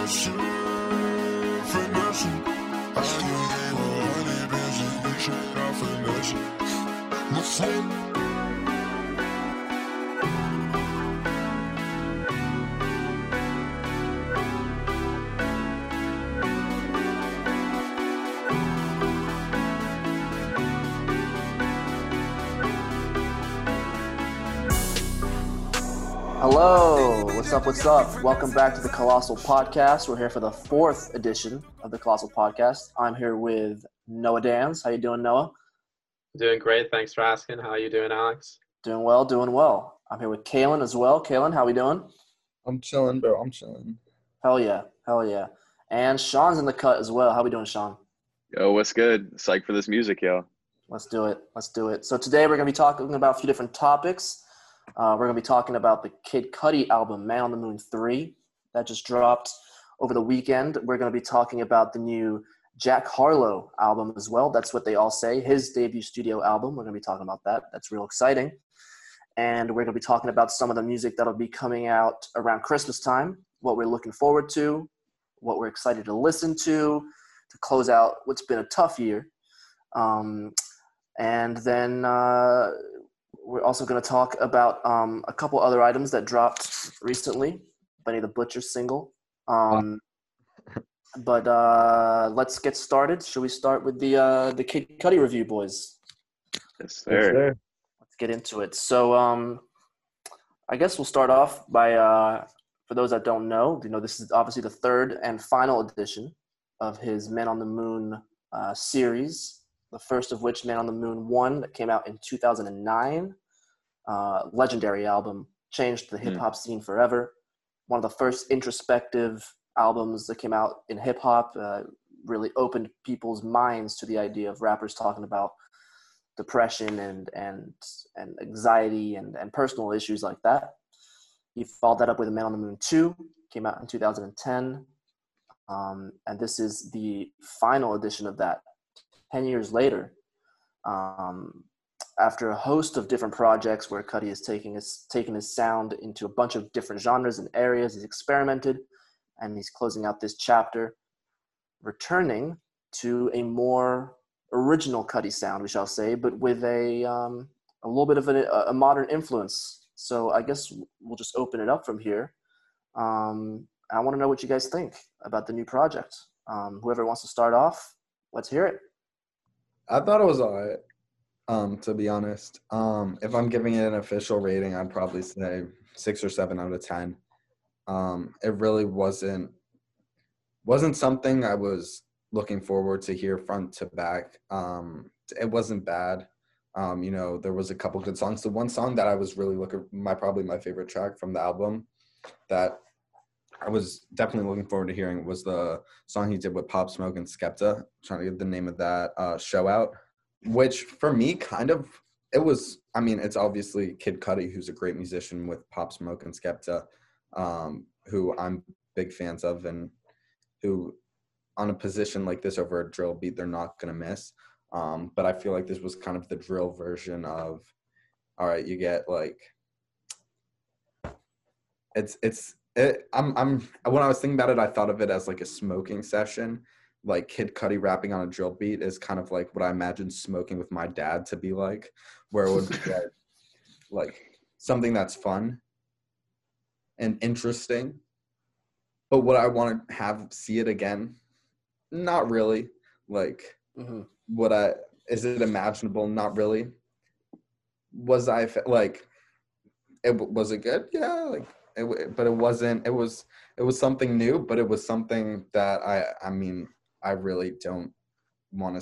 Hello, what's up, what's up? Welcome back to the Colossal Podcast. We're here for the 4th edition of the Colossal Podcast. I'm here with Noah Dans. How you doing, Noah? Doing great. Thanks for asking. How are you doing, Alex? Doing well, doing well. I'm here with Kalen as well. Kalen, how we doing? I'm chilling, bro. I'm chilling. Hell yeah, hell yeah. And Sean's in the cut as well. How we doing, Sean? Yo, what's good? Psyched for this music, yo. Let's do it. Let's do it. So today we're going to be talking about a few different topics. We're going to be talking about the Kid Cudi album, Man on the Moon 3, that just dropped over the weekend. We're going to be talking about the new Jack Harlow album as well. That's what they all say, his debut studio album. We're going to be talking about that. That's real exciting. And we're going to be talking about some of the music that'll be coming out around Christmas time, what we're looking forward to, what we're excited to listen to close out what's been a tough year. And then we're also going to talk about a couple other items that dropped recently. Benny the Butcher single. But let's get started. Should we start with the Kid Cudi review, boys? Yes, sir. Let's get into it. So I guess we'll start off by, for those that don't know, this is obviously the third and final edition of his Man on the Moon series. The first of which, Man on the Moon 1, that came out in 2009. Legendary album, changed the hip-hop scene forever. One of the first introspective albums that came out in hip-hop, really opened people's minds to the idea of rappers talking about depression and anxiety and personal issues like that. He followed that up with Man on the Moon 2, came out in 2010. And this is the final edition of that. 10 years later, after a host of different projects where Cudi is taking his sound into a bunch of different genres and areas, he's experimented, and he's closing out this chapter, returning to a more original Cudi sound, we shall say, but with a little bit of a modern influence. So I guess we'll just open it up from here. I want to know what you guys think about the new project. Whoever wants to start off, let's hear it. I thought it was all right, to be honest. If I'm giving it an official rating, I'd probably say 6 or 7 out of 10. It really wasn't something I was looking forward to hear front to back. It wasn't bad. There was a couple good songs. The one song that I was really probably my favorite track from the album that I was definitely looking forward to hearing was the song he did with Pop Smoke and Skepta. I'm trying to get the name of that, Show Out, which for me it's obviously Kid Cudi, who's a great musician, with Pop Smoke and Skepta, who I'm big fans of, and who on a position like this over a drill beat, they're not going to miss. But I feel like this was kind of the drill version of, all right, you get like, when I was thinking about it, I thought of it as like a smoking session. Like Kid Cudi rapping on a drill beat is kind of like what I imagine smoking with my dad to be like, where it would be like something that's fun and interesting. But would I want to see it again? Not really. Like, is it imaginable? Not really. Was it good? Yeah, like. But it wasn't. It was something new, but it was something that I really don't want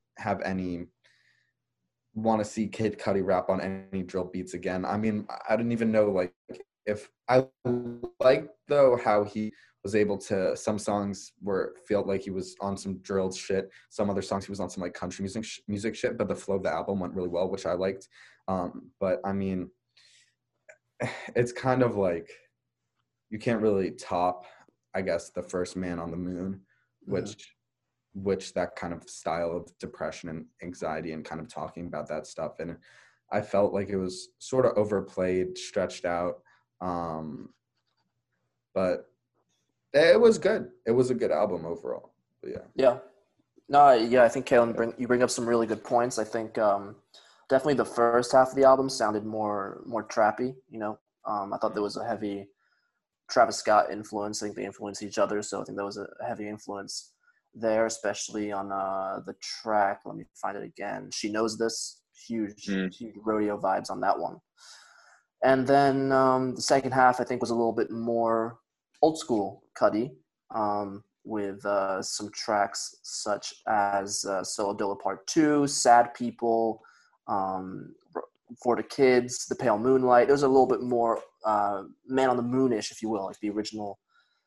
to see Kid Cudi rap on any drill beats again. I mean, I didn't even know if I liked though how he was able to. Some songs felt like he was on some drilled shit. Some other songs he was on some like country music shit. But the flow of the album went really well, which I liked. But I mean, it's kind of like you can't really top, I guess, the first Man on the Moon, which that kind of style of depression and anxiety and kind of talking about that stuff. And I felt like it was sort of overplayed, stretched out. But It was good. It was a good album overall. But yeah. Yeah. No, yeah, I think Kalen, you bring up some really good points. I think definitely the first half of the album sounded more trappy. I thought there was a heavy Travis Scott influence. I think they influenced each other, so I think there was a heavy influence there, especially on the track. Let me find it again. She Knows This. Huge rodeo vibes on that one. And then the second half, I think, was a little bit more old school Cudi, with some tracks such as Solo Dilla Part 2, Sad People, For the Kids, The Pale Moonlight. It was a little bit more Man on the Moon-ish, if you will, like the original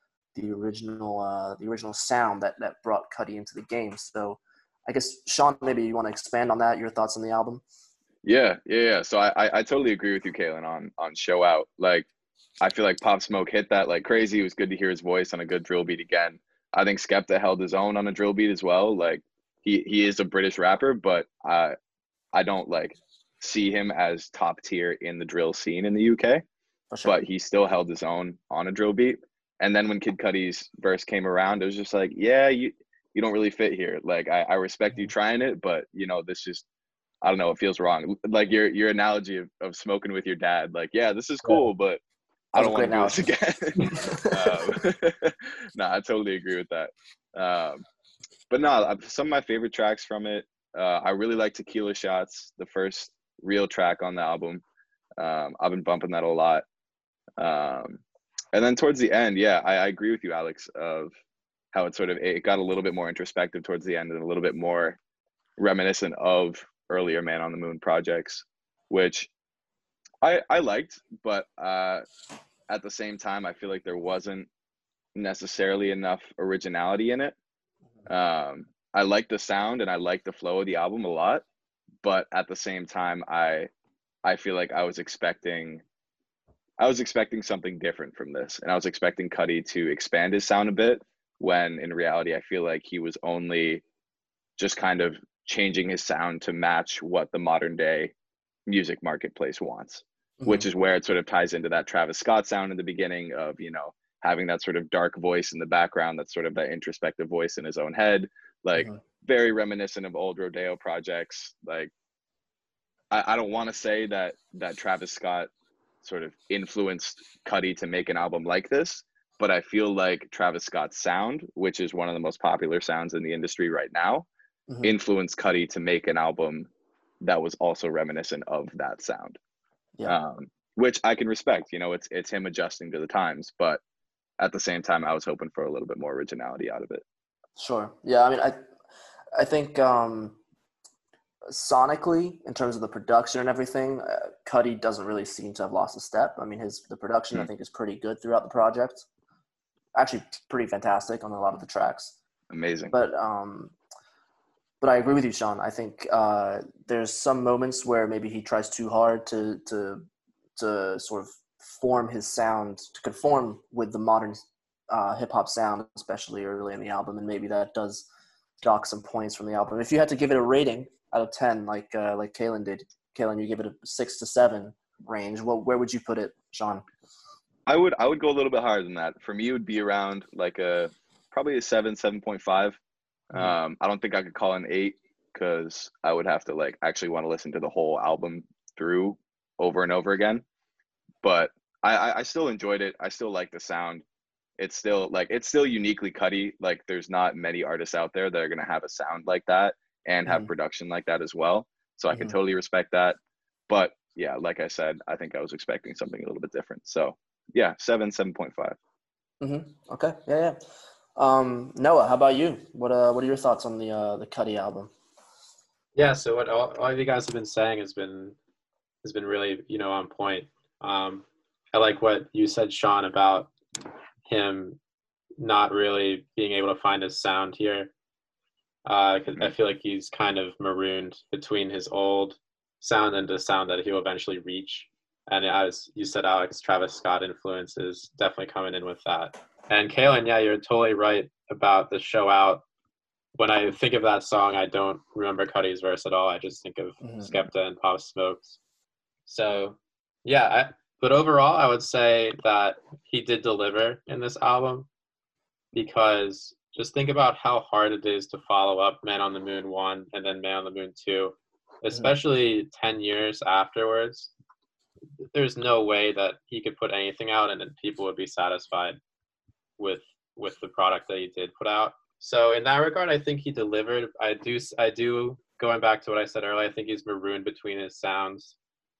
sound that brought Cudi into the game. So I guess, Sean, maybe you want to expand on that, your thoughts on the album? Yeah. So I totally agree with you, Kalen, on Show Out. Like, I feel like Pop Smoke hit that like crazy. It was good to hear his voice on a good drill beat again. I think Skepta held his own on a drill beat as well. Like, he is a British rapper, but I don't like see him as top tier in the drill scene in the UK. For sure. But he still held his own on a drill beat. And then when Kid Cudi's verse came around, it was just like, yeah, you don't really fit here. Like, I respect you trying it, but this just, I don't know, it feels wrong. Like your analogy of smoking with your dad. Like, yeah, this is cool, but I don't want to do this again. No, I totally agree with that. But no, some of my favorite tracks from it, I really like Tequila Shots, the first real track on the album. I've been bumping that a lot. And then towards the end, yeah, I agree with you, Alex, of how it got a little bit more introspective towards the end and a little bit more reminiscent of earlier Man on the Moon projects, which I liked, but at the same time, I feel like there wasn't necessarily enough originality in it. I like the sound and I like the flow of the album a lot, but at the same time, I feel like I was expecting something different from this, and I was expecting Cudi to expand his sound a bit, when in reality, I feel like he was only just kind of changing his sound to match what the modern day music marketplace wants, which is where it sort of ties into that Travis Scott sound in the beginning of, having that sort of dark voice in the background, that's sort of that introspective voice in his own head, like very reminiscent of old Rodeo projects. Like, I don't want to say that Travis Scott sort of influenced Cudi to make an album like this, but I feel like Travis Scott's sound, which is one of the most popular sounds in the industry right now, influenced Cudi to make an album that was also reminiscent of that sound. Yeah. Which I can respect. It's him adjusting to the times, but at the same time, I was hoping for a little bit more originality out of it. Sure. Yeah. I mean, I think sonically, in terms of the production and everything, Cudi doesn't really seem to have lost a step. I mean, the production I think is pretty good throughout the project. Actually, pretty fantastic on a lot of the tracks. Amazing. But I agree with you, Sean. I think there's some moments where maybe he tries too hard to sort of form his sound to conform with the modern hip hop sound, especially early in the album, and maybe that does dock some points from the album. If you had to give it a rating out of 10, like Kalen did, you give it a 6 to 7 range. Where would you put it, Sean? I would go a little bit higher than that. For me, it would be around like probably a 7.5. I don't think I could call it an 8, because I would have to actually want to listen to the whole album through over and over again. But I still enjoyed it. I still like the sound. It's still uniquely Cudi. Like, there's not many artists out there that are gonna have a sound like that and have production like that as well. So I can totally respect that. But yeah, like I said, I think I was expecting something a little bit different. So yeah, 7.5. Okay. Yeah. Noah, how about you? What are your thoughts on the Cudi album? Yeah, so what all of you guys have been saying has been really, on point. I like what you said, Sean, about him not really being able to find his sound here. 'Cause I feel like he's kind of marooned between his old sound and the sound that he'll eventually reach. And as you said, Alex, Travis Scott influence is definitely coming in with that. And Kalen, yeah, you're totally right about the Show Out. When I think of that song, I don't remember Cudi's verse at all. I just think of Skepta and Pop Smokes. So, yeah, but overall, I would say that he did deliver in this album. because just think about how hard it is to follow up Man on the Moon 1 and then Man on the Moon 2, especially 10 years afterwards. There's no way that he could put anything out and then people would be satisfied with the product that he did put out. So in that regard, I think he delivered. I do going back to what I said earlier, I think he's marooned between his sounds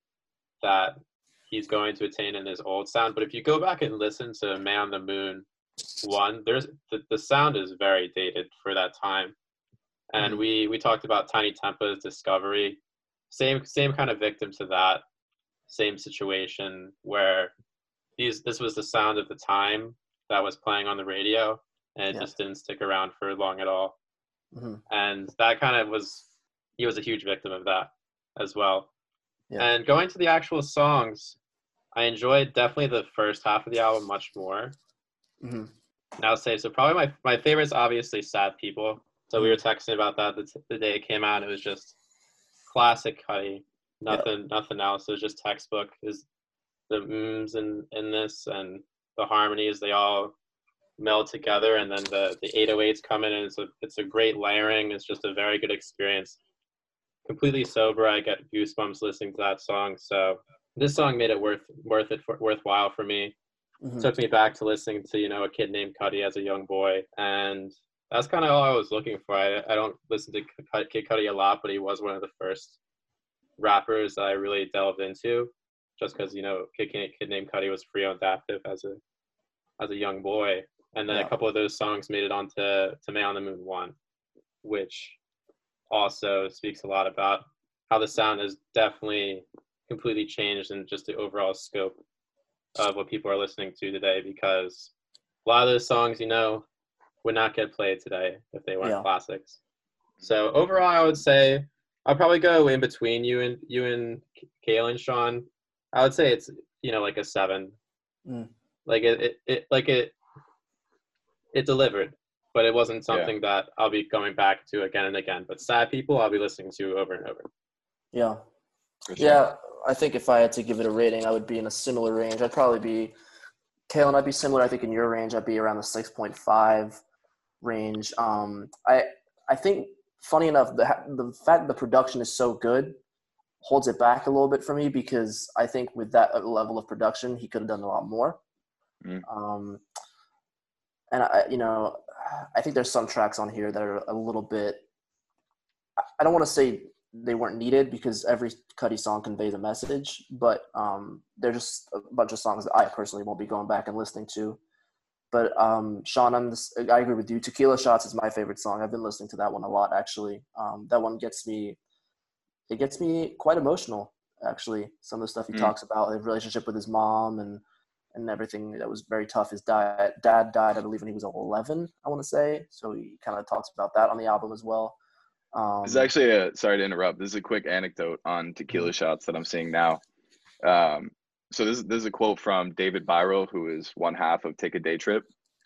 that he's going to attain in his old sound. But if you go back and listen to Man on the Moon 1, there's the sound is very dated for that time. And we talked about Tiny Tempa's Discovery, same kind of victim to that, same situation where this was the sound of the time that was playing on the radio, and it just didn't stick around for long at all. And that kind of he was a huge victim of that as well. And going to the actual songs, I enjoyed definitely the first half of the album much more. And I would say, so probably my favorite is obviously Sad People. So we were texting about that the day it came out. It was just classic Cudi. Nothing else. It was just textbook. Is the in this and the harmonies, they all meld together, and then the 808s come in, and it's a great layering. It's just a very good experience. Completely sober, I get goosebumps listening to that song. So this song made it worthwhile for me. Took me back to listening to A Kid Named Cudi as a young boy, and that's kind of all I was looking for. I don't listen to Kid Cudi a lot, but he was one of the first rappers that I really delved into, just because Kid Named Cudi was free on Adaptive as a young boy, and then a couple of those songs made it onto Man on the Moon 1, which also speaks a lot about how the sound has definitely completely changed in just the overall scope of what people are listening to today, because a lot of those songs, would not get played today if they weren't classics. So overall, I would say I'll probably go in between you and Kayla and Sean. I would say it's like a 7. Like it delivered, but it wasn't something that I'll be going back to again and again. But Sad People, I'll be listening to over and over. Yeah. For sure. Yeah, I think if I had to give it a rating, I would be in a similar range. I'd probably be, Kalen, I'd be similar. I think in your range, I'd be around the 6.5 range. I think, funny enough, the fact the production is so good holds it back a little bit for me, because I think with that level of production, he could have done a lot more. And I think there's some tracks on here that are a little bit, I don't want to say they weren't needed, because every Cudi song conveys a message, but they're just a bunch of songs that I personally won't be going back and listening to. But Sean, I agree with you. Tequila Shots is my favorite song. I've been listening to that one a lot, actually. That one gets me quite emotional, actually. Some of the stuff he talks about, his relationship with his mom and everything that was very tough. His dad died, I believe, when he was 11, I want to say. So he kind of talks about that on the album as well. This is actually sorry to interrupt. This is a quick anecdote on Tequila Shots that I'm seeing now. So this is a quote from David Byrell, who is one half of Take a Day Trip.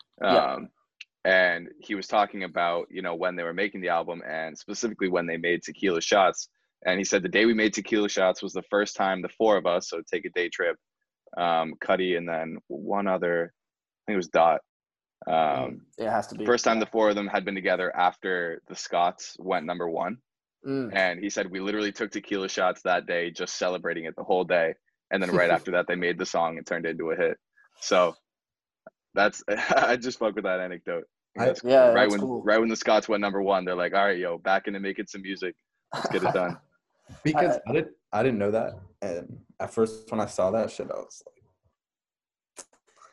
And he was talking about, when they were making the album, and specifically when they made Tequila Shots. And he said the day we made Tequila Shots was the first time the four of us, so Take a Day Trip, Cudi, and then one other, I think it was Dot. It has to be. First time the four of them had been together after the Scots went number 1. And he said we literally took Tequila Shots that day, just celebrating it the whole day. And then right after that, they made the song and turned it into a hit. So that's, I just fuck with that anecdote. Right when the Scots went number 1, they're like, all right, yo, back into making some music. Let's get it done. Because I didn't know that. And at first when I saw that shit, I was like,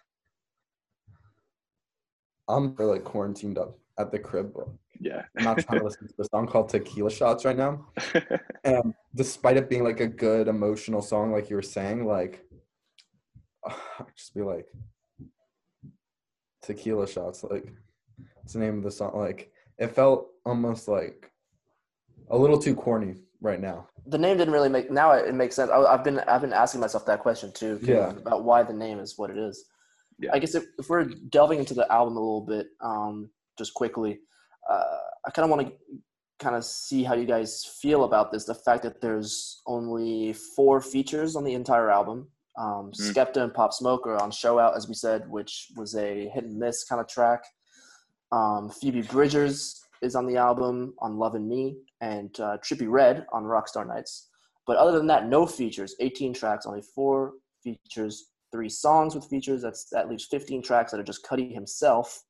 I'm really quarantined up at the crib. Yeah. I'm not trying to listen to a song called Tequila Shots right now. And despite it being like a good emotional song, like you were saying, like, I'd just be like, Tequila Shots, like, it's the name of the song. Like, it felt almost like a little too corny right now. The name didn't really make, now it makes sense. I've been asking myself that question too, about why the name is what it is. Yeah. I guess if we're delving into the album a little bit, just quickly, I kind of want to kind of see how you guys feel about this. The fact that there's only 4 features on the entire album. Skepta and Pop Smoke are on Show Out, as we said, which was a hit and miss kind of track. Phoebe Bridgers is on the album on Love and Me, and Trippie Redd on Rockstar Nights. But other than that, no features. 18 tracks, only 4 features, 3 songs with features. That leaves 15 tracks that are just Cudi himself.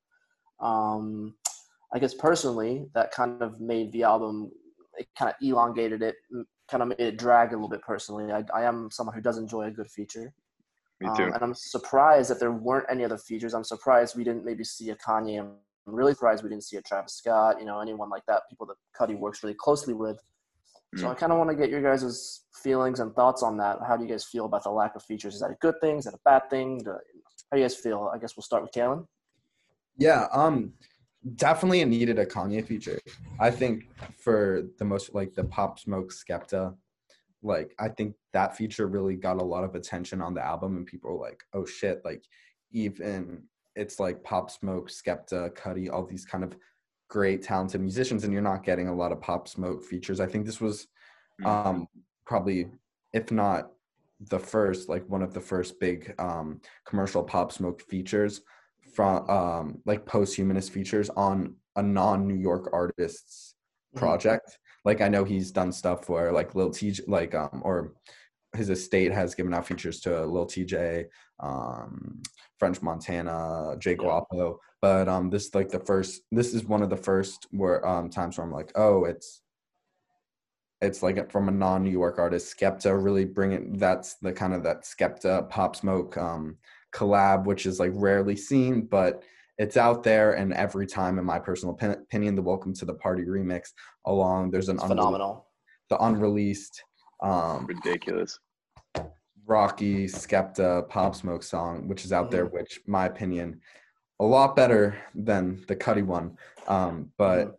I guess personally, that kind of made the album, it kind of elongated it, kind of made it drag a little bit personally. I am someone who does enjoy a good feature. Me too. And I'm surprised that there weren't any other features. I'm surprised we didn't maybe see a Kanye. I'm really surprised we didn't see a Travis Scott, anyone like that, people that Cudi works really closely with. So I kind of want to get your guys' feelings and thoughts on that. How do you guys feel about the lack of features? Is that a good thing? Is that a bad thing? How do you guys feel? I guess we'll start with Kalen. Yeah, definitely it needed a Kanye feature. I think for the most, like, the Pop Smoke Skepta, like, I think that feature really got a lot of attention on the album, and people were like, oh shit, like, even it's like Pop Smoke, Skepta, Cudi, all these kind of great talented musicians, and you're not getting a lot of Pop Smoke features. I think this was probably, if not the first, like one of the first big commercial Pop Smoke features from like post-humanist features on a non-New York artist's project. Like, I know he's done stuff for like Lil TJ, like or his estate has given out features to Lil TJ, French Montana, Jay Guapo, but this is one of the first where times where I'm like, oh, it's like from a non-New York artist. Skepta really bringing, that's the kind of that Skepta Pop Smoke collab, which is like rarely seen, but it's out there. And every time, in my personal opinion, the Welcome to the Party remix there's an phenomenal, the unreleased ridiculous Rocky Skepta Pop Smoke song, which is out there, which, my opinion, a lot better than the Cudi one. But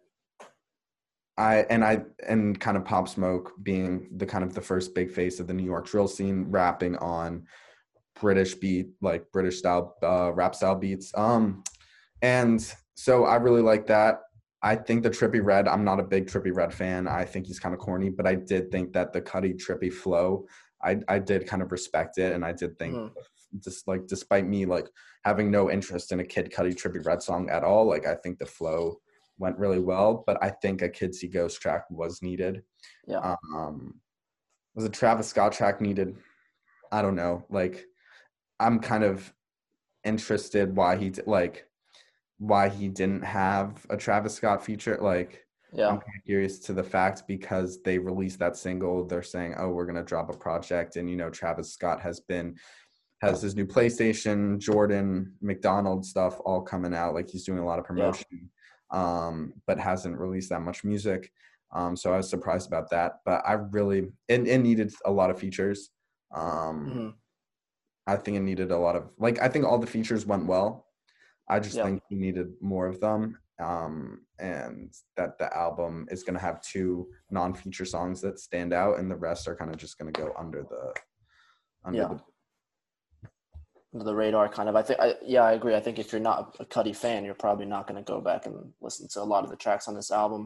and kind of Pop Smoke being the kind of the first big face of the New York drill scene, rapping on British beat, like British style rap style beats. And so I really like that. I think the Trippie Redd, I'm not a big Trippie Redd fan. I think he's kind of corny, but I did think that the Cudi Trippie flow, I did kind of respect it. And I did think, just like, despite me like having no interest in a Kid Cudi Trippie Redd song at all, like, I think the flow went really well. But I think a Kids See Ghosts track was needed. Yeah. Was a Travis Scott track needed? I don't know. Like, I'm kind of interested why he didn't have a Travis Scott feature. Like, I'm kind of curious to the fact, because they released that single, they're saying, oh, we're going to drop a project. And, Travis Scott has his new PlayStation, Jordan, McDonald's stuff all coming out. Like, he's doing a lot of promotion, but hasn't released that much music. So I was surprised about that. But it needed a lot of features. I think it needed a lot of, like, I think all the features went well. I just think he needed more of them. And that the album is going to have 2 non-feature songs that stand out, and the rest are kind of just going to go under the radar, kind of. I agree. I think if you're not a Cudi fan, you're probably not going to go back and listen to a lot of the tracks on this album.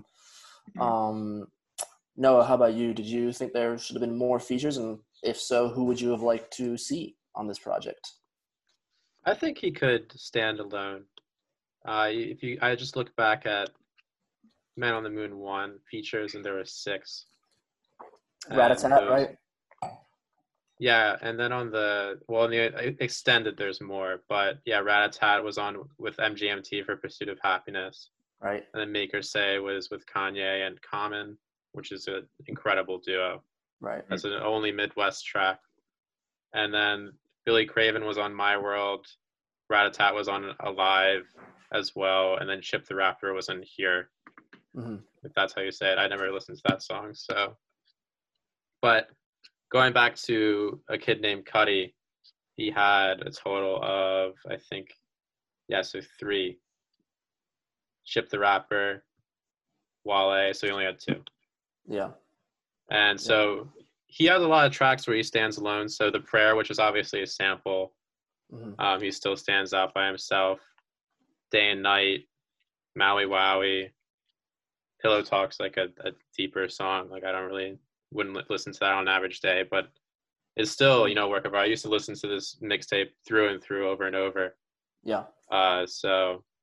Noah, how about you? Did you think there should have been more features? And if so, who would you have liked to see on this project? I think he could stand alone. I just look back at Man on the Moon 1 features, and there were 6. Rat-a-tat, right? Yeah, and then in the extended, there's more. But yeah, Rat-a-tat was on with MGMT for Pursuit of Happiness. Right. And then Make Her Say was with Kanye and Common, which is an incredible duo. Right. That's an only Midwest track. And then Billy Craven was on My World. Rat-a-tat was on Alive as well. And then Chip the Rapper was in Here. If that's how you say it. I never listened to that song. So, but going back to A Kid Named Cudi, he had a total of, I think, 3. Chip the Rapper, Wale, so he only had 2. Yeah. And so he has a lot of tracks where he stands alone. So The Prayer, which is obviously a sample, he still stands out by himself. Day and Night, Maui Wowie, Pillow Talk's like a deeper song. Like, wouldn't listen to that on an average day, but it's still, work of art. I used to listen to this mixtape through and through over and over. Yeah. So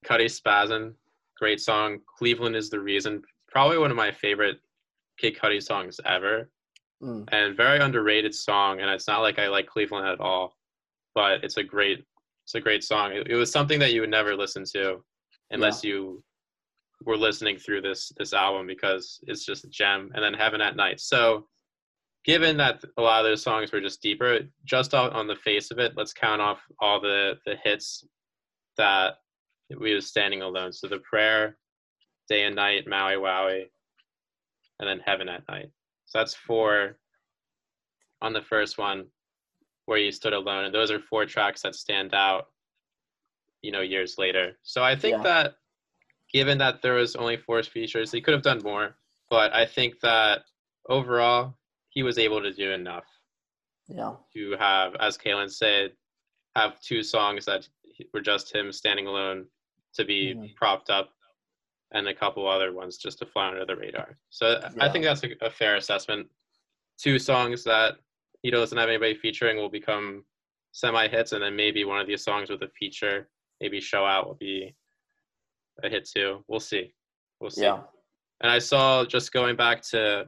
Cuddy Spasm, great song. Cleveland is the Reason, probably one of my favorite Kid Cudi songs ever, and very underrated song. And it's not like I like Cleveland at all, but it's a great song. It was something that you would never listen to unless you were listening through this album, because it's just a gem. And then Heaven at Night. So given that a lot of those songs were just deeper, just on the face of it, let's count off all the hits that we was standing alone. So The Prayer, Day and Night, Maui Wowie, and then Heaven at Night. So that's 4 on the first one, Where You Stood Alone. And those are 4 tracks that stand out, years later. So I think that given that there was only 4 features, he could have done more. But I think that overall, he was able to do enough. Yeah. To have, as Kalen said, have 2 songs that were just him standing alone to be propped up, and a couple other ones just to fly under the radar. So I think that's a fair assessment. 2 songs that he doesn't have anybody featuring will become semi-hits, and then maybe one of these songs with a feature, maybe Show Out, will be a hit too. We'll see. Yeah. And I saw, just going back to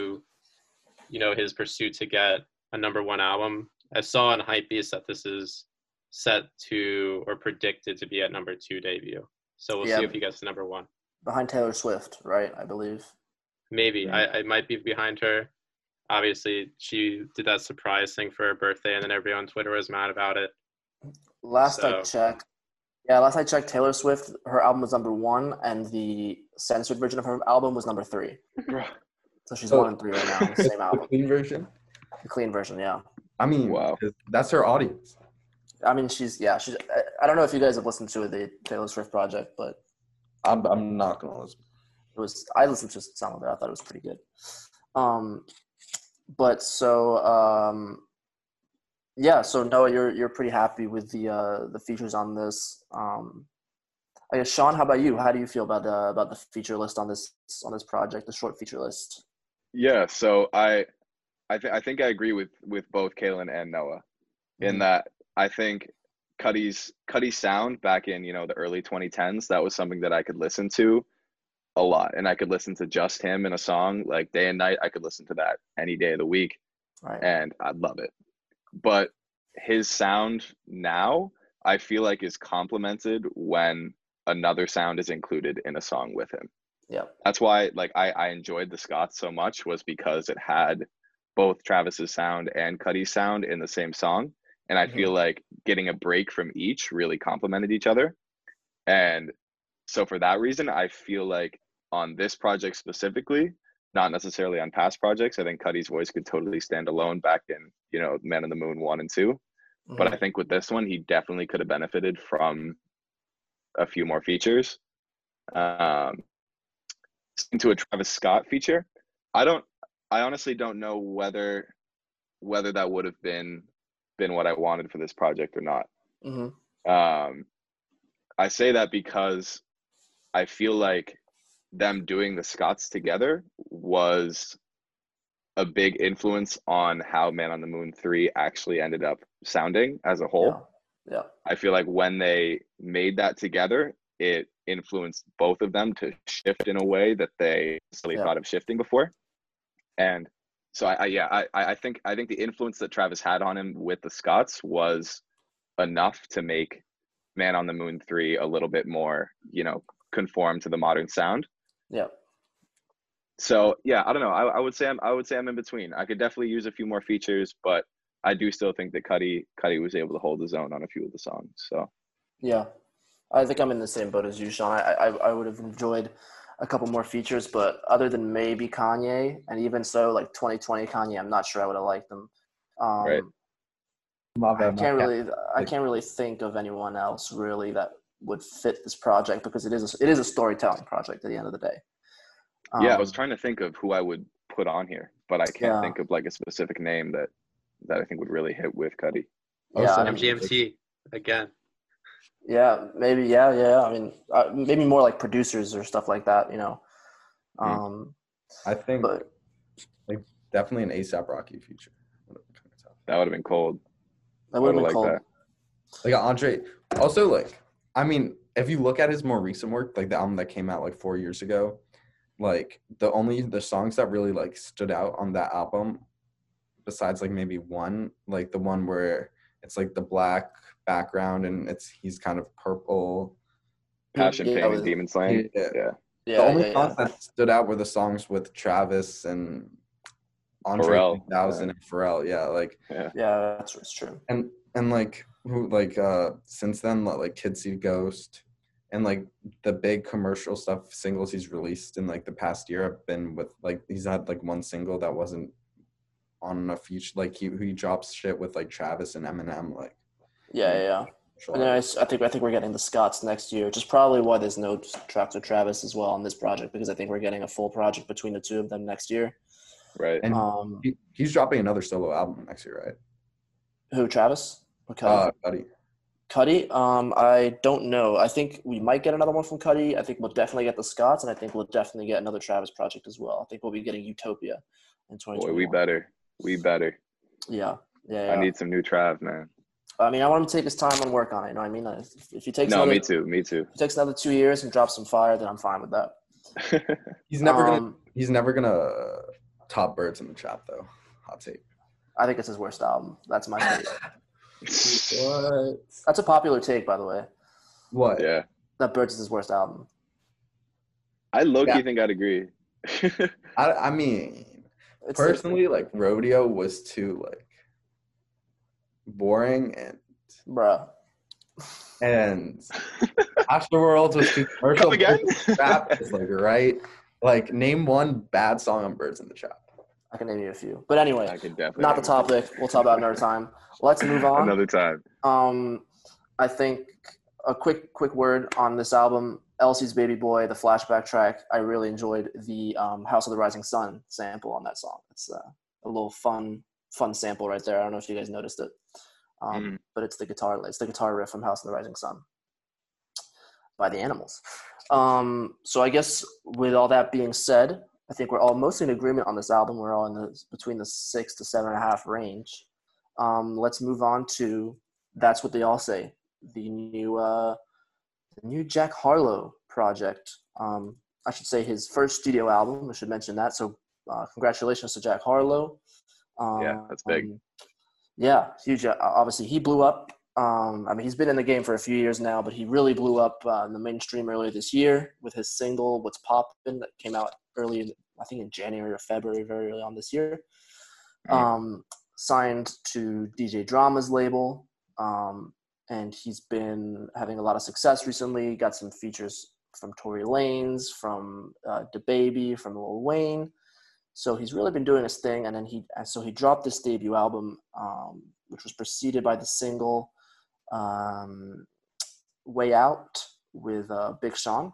his pursuit to get a #1 album, I saw on Hypebeast that this is set to, or predicted to be, at #2 debut. So we'll see if he gets to #1. Behind Taylor Swift, right? I believe. Maybe. I might be behind her. Obviously, she did that surprise thing for her birthday, and then everyone on Twitter was mad about it. Last I checked, Taylor Swift, her album was #1, and the censored version of her album was #3. So she's 1 and 3 right now, the same album. The clean version? The clean version, yeah. I mean, wow. That's her audience. I mean, she's. I don't know if you guys have listened to the Taylor Swift project, but I'm not gonna listen. I listened to some of it. I thought it was pretty good. So Noah, you're pretty happy with the features on this. I guess, Sean, how about you? How do you feel about the feature list on this project, the short feature list? Yeah, so I think I agree with both Kalen and Noah in that I think Cudi's sound back in the early 2010s, that was something that I could listen to a lot, and I could listen to just him in a song like Day and Night. I could listen to that any day of the week, and I'd love it. But his sound now, I feel like, is complemented when another sound is included in a song with him. Yeah, that's why I enjoyed the Scots so much, was because it had both Travis's sound and Cudi's sound in the same song, and I feel like getting a break from each really complemented each other. And so for that reason, I feel like on this project specifically, not necessarily on past projects, I think Cudi's voice could totally stand alone back in Man on the Moon 1 and 2. But I think with this one, he definitely could have benefited from a few more features. To a Travis Scott feature, I honestly don't know whether that would have been what I wanted for this project or not. I say that because I feel like them doing the Scots together was a big influence on how Man on the Moon 3 actually ended up sounding as a whole. Yeah. I feel like when they made that together, it influenced both of them to shift in a way that they really thought of shifting before. And so I think the influence that Travis had on him with the Scots was enough to make Man on the Moon 3 a little bit more, conform to the modern sound. Yeah. So I don't know. I would say I'm in between. I could definitely use a few more features, but I do still think that Cudi was able to hold his own on a few of the songs. So yeah, I think I'm in the same boat as you, Sean. I would have enjoyed a couple more features, but other than maybe Kanye, and even so, like 2020 Kanye, I'm not sure I would have liked them. Right. I can't really think of anyone else really that would fit this project, because it is a storytelling project at the end of the day. I was trying to think of who I would put on here, but I can't think of like a specific name that I think would really hit with Cudi. MGMT again. Yeah, maybe. Yeah. I mean, maybe more like producers or stuff like that. I think, like, definitely an A$AP Rocky feature. That would have been cold. That would have been cold. Like Andre. Also, like, I mean, if you look at his more recent work, like the album that came out like 4 years ago, like the songs that really like stood out on that album, besides like maybe one, like the one where it's like the black background and he's kind of purple. Passion, Yeah, Pain, with- and Demon Slaying. Yeah. Yeah. The only yeah. songs that stood out were the songs with Travis and Andre Pharrell, 3000 yeah. and Pharrell. Yeah, like Yeah, it's true. and like who like since then like Kids See Ghost and like the big commercial stuff singles he's released in like the past year have been with like he's had like one single that wasn't on a feature, like he drops shit with like Travis and Eminem, like Yeah. And then I think we're getting the Scots next year, which is probably why there's no tracks with Travis as well on this project, because I think we're getting a full project between the two of them next year. Right. And he's dropping another solo album next year, right? Who, Travis? Or Cudi? Cudi. I don't know. I think we might get another one from Cudi. I think we'll definitely get the Scots, and I think we'll definitely get another Travis project as well. I think we'll be getting Utopia in 2021. Boy, we better. Yeah. I need some new Trav, man. I mean, I want him to take his time and work on it. You know what I mean? If he takes me too. If he takes another 2 years and drops some fire, then I'm fine with that. He's never gonna top Birds in the Trap though. Hot take. I think it's his worst album. That's my take. What? That's a popular take, by the way. What? Yeah. That Birds is his worst album. I low-key think I'd agree. I mean, It's personally, like Rodeo was too like boring bruh. and Afterworld was too commercial. Come again? Trap is like right. Like name one bad song on Birds in the Trap. I can name you a few. But anyway, I could definitely not the topic. We'll talk about it another time. Let's move on. Another time. I think a quick word on this album, Elsie's Baby Boy, the flashback track. I really enjoyed the House of the Rising Sun sample on that song. It's a little fun sample right there. I don't know if you guys noticed it. But it's the guitar riff from House of the Rising Sun by the Animals. So I guess with all that being said, I think we're all mostly in agreement on this album. We're all in between the 6 to 7.5 range. Let's move on to That's What They All Say, the new Jack Harlow project. I should say his first studio album. I should mention that. So congratulations to Jack Harlow. Yeah, that's big. Yeah, huge. Obviously, he blew up. I mean, he's been in the game for a few years now, but he really blew up in the mainstream earlier this year with his single "What's Poppin'" that came out I think in January or February, very early on this year. Signed to DJ Drama's label, and he's been having a lot of success recently. Got some features from Tory Lanez, from DaBaby, from Lil Wayne. So he's really been doing his thing, and then he dropped this debut album, which was preceded by the single "Way Out" with Big Sean.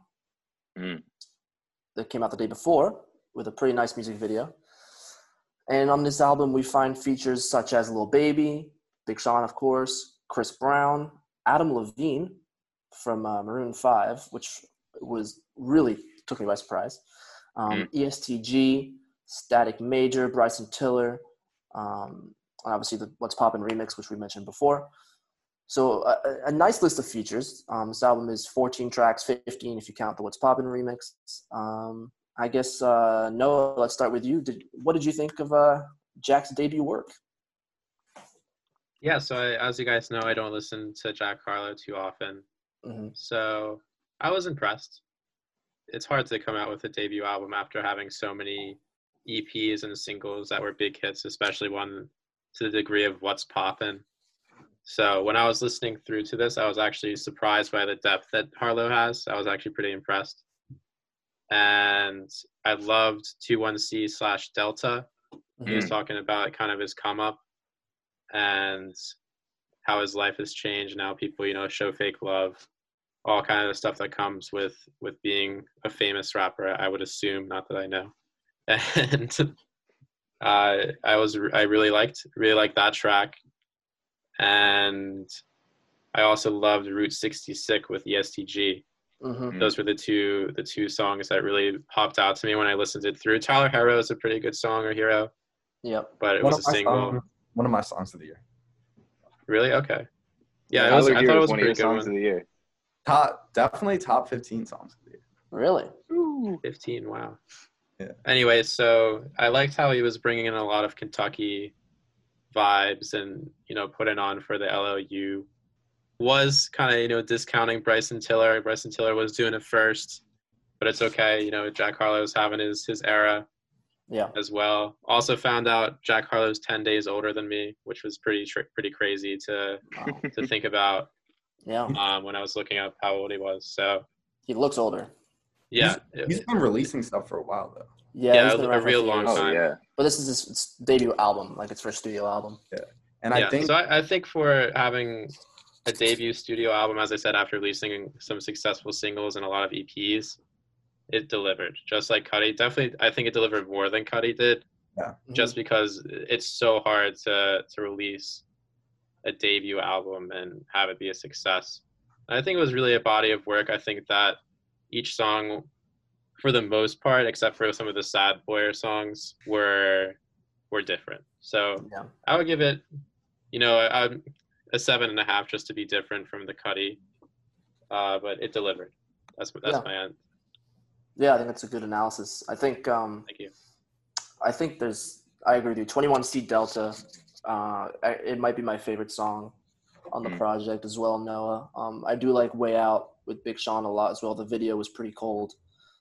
That came out the day before with a pretty nice music video. And on this album, we find features such as Lil Baby, Big Sean, of course, Chris Brown, Adam Levine from Maroon 5, which really took me by surprise. ESTG, Static Major, Bryson Tiller, obviously the What's Poppin' remix, which we mentioned before. So a nice list of features. This album is 14 tracks, 15 if you count the What's Poppin' remix. I guess, Noah, let's start with you. What did you think of Jack's debut work? Yeah, so as you guys know, I don't listen to Jack Harlow too often. So I was impressed. It's hard to come out with a debut album after having so many EPs and singles that were big hits, especially one to the degree of What's Poppin'. So when I was listening through to this, I was actually surprised by the depth that Harlow has. I was actually pretty impressed. And I loved 21C/Delta. He was talking about kind of his come up and how his life has changed and how people, show fake love, all kind of the stuff that comes with being a famous rapper, I would assume, not that I know. And I really liked that track. And I also loved Route 66 with ESTG. Those were the two songs that really popped out to me when I listened it through. Tyler Hero is a pretty good song, or Hero. Yep. But it was a single. One of my songs of the year. Really? Okay. Yeah, I thought it was a one of pretty your good songs one. of the year. Definitely top 15 songs. Really? 15, wow. Yeah. Anyway, so I liked how he was bringing in a lot of Kentucky vibes and, putting on for the LOU. Was kind of, discounting Bryson Tiller. Bryson Tiller was doing it first, but it's okay. Jack Harlow's having his era as well. Also found out Jack Harlow's 10 days older than me, which was pretty crazy to think about. Yeah. When I was looking up how old he was. So he looks older. Yeah. He's been releasing stuff for a while though. Yeah, he's been a real long time. Oh yeah. But this is his debut album, like it's first studio album. Yeah. And I think I think for having a debut studio album, as I said, after releasing some successful singles and a lot of EPs, it delivered. Just like Cudi. Definitely, I think it delivered more than Cudi did. Yeah. Just because it's so hard to release a debut album and have it be a success. And I think it was really a body of work. I think that each song, for the most part, except for some of the sad boyer songs, were different. So I would give it, a 7.5 just to be different from the Cudi. But it delivered. That's my end. Yeah, I think that's a good analysis. I think. Thank you. I think I agree with you. 21C Delta. It might be my favorite song on the project as well, Noah. I do like Way Out with Big Sean a lot as well. The video was pretty cold.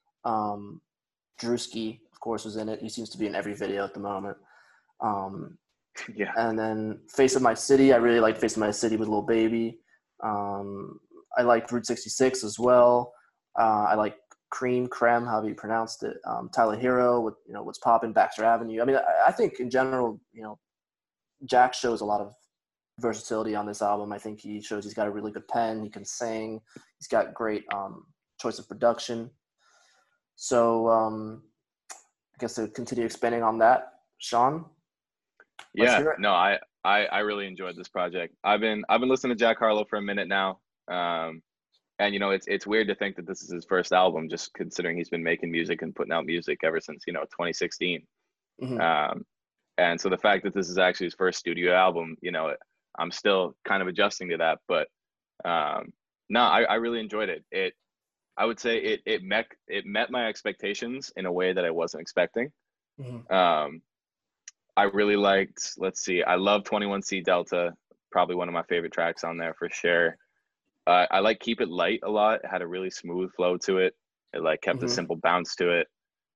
Drewski, of course, was in it. He seems to be in every video at the moment. Yeah. And then Face of My City. I really like Face of My City with Lil Baby. I like Route 66 as well. I like Creme, however you pronounced it. Tyler Hero with What's Poppin', Baxter Avenue. I mean, I think in general, Jack shows a lot of versatility on this album. I think he shows he's got a really good pen. He can sing. He's got great choice of production. So I guess to continue expanding on that, Sean. Yeah, no, I really enjoyed this project. I've been listening to Jack Harlow for a minute now, and it's weird to think that this is his first album, just considering he's been making music and putting out music ever since 2016. Mm-hmm. And so the fact that this is actually his first studio album, I'm still kind of adjusting to that. But no, I really enjoyed it. I would say it met my expectations in a way that I wasn't expecting. Mm-hmm. I really liked, I love 21C Delta, probably one of my favorite tracks on there for sure. I like Keep It Light a lot. It had a really smooth flow to it. It kept a simple bounce to it.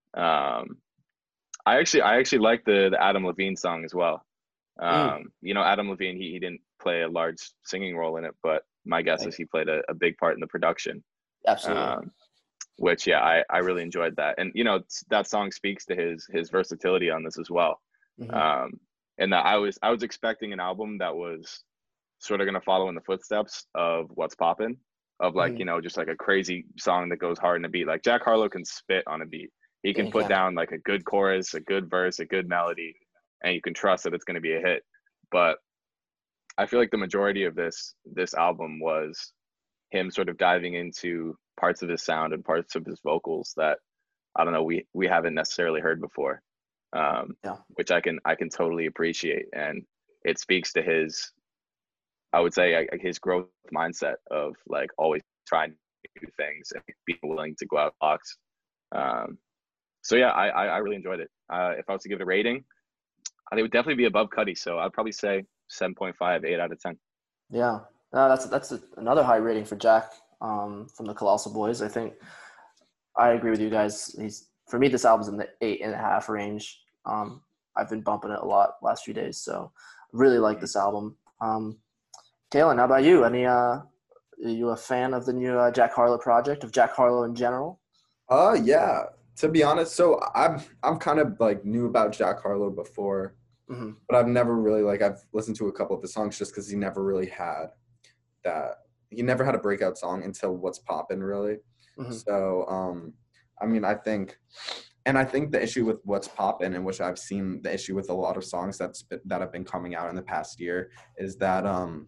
I actually like the Adam Levine song as well. Adam Levine, he didn't play a large singing role in it, but my guess is he played a big part in the production. Absolutely. Which I really enjoyed that. And that song speaks to his versatility on this as well. Mm-hmm. And that I was expecting an album that was sort of going to follow in the footsteps of What's Poppin', of just like a crazy song that goes hard in a beat. Like Jack Harlow can spit on a beat. He can put down like a good chorus, a good verse, a good melody, and you can trust that it's going to be a hit. But I feel like the majority of this album was him sort of diving into parts of his sound and parts of his vocals that, I don't know, we haven't necessarily heard before, which I can totally appreciate. And it speaks to his, I would say, his growth mindset of always trying new things and being willing to go out of the box. So yeah, I really enjoyed it. If I was to give it a rating, I think it would definitely be above Cudi. So I'd probably say 7.5, 8 out of 10. Yeah, that's another high rating for Jack from the Colossal Boys. I think I agree with you guys. For me, this album's in the 8.5 range. I've been bumping it a lot last few days, so really like this album. Kalen, how about you? Are you a fan of the new Jack Harlow project, of Jack Harlow in general? Yeah. To be honest, so I'm kind of knew about Jack Harlow before, but I've never really I've listened to a couple of his songs just because he never really had that. He never had a breakout song until What's Poppin', really. Mm-hmm. So I think the issue with What's Poppin', and which I've seen the issue with a lot of songs that have been coming out in the past year, is that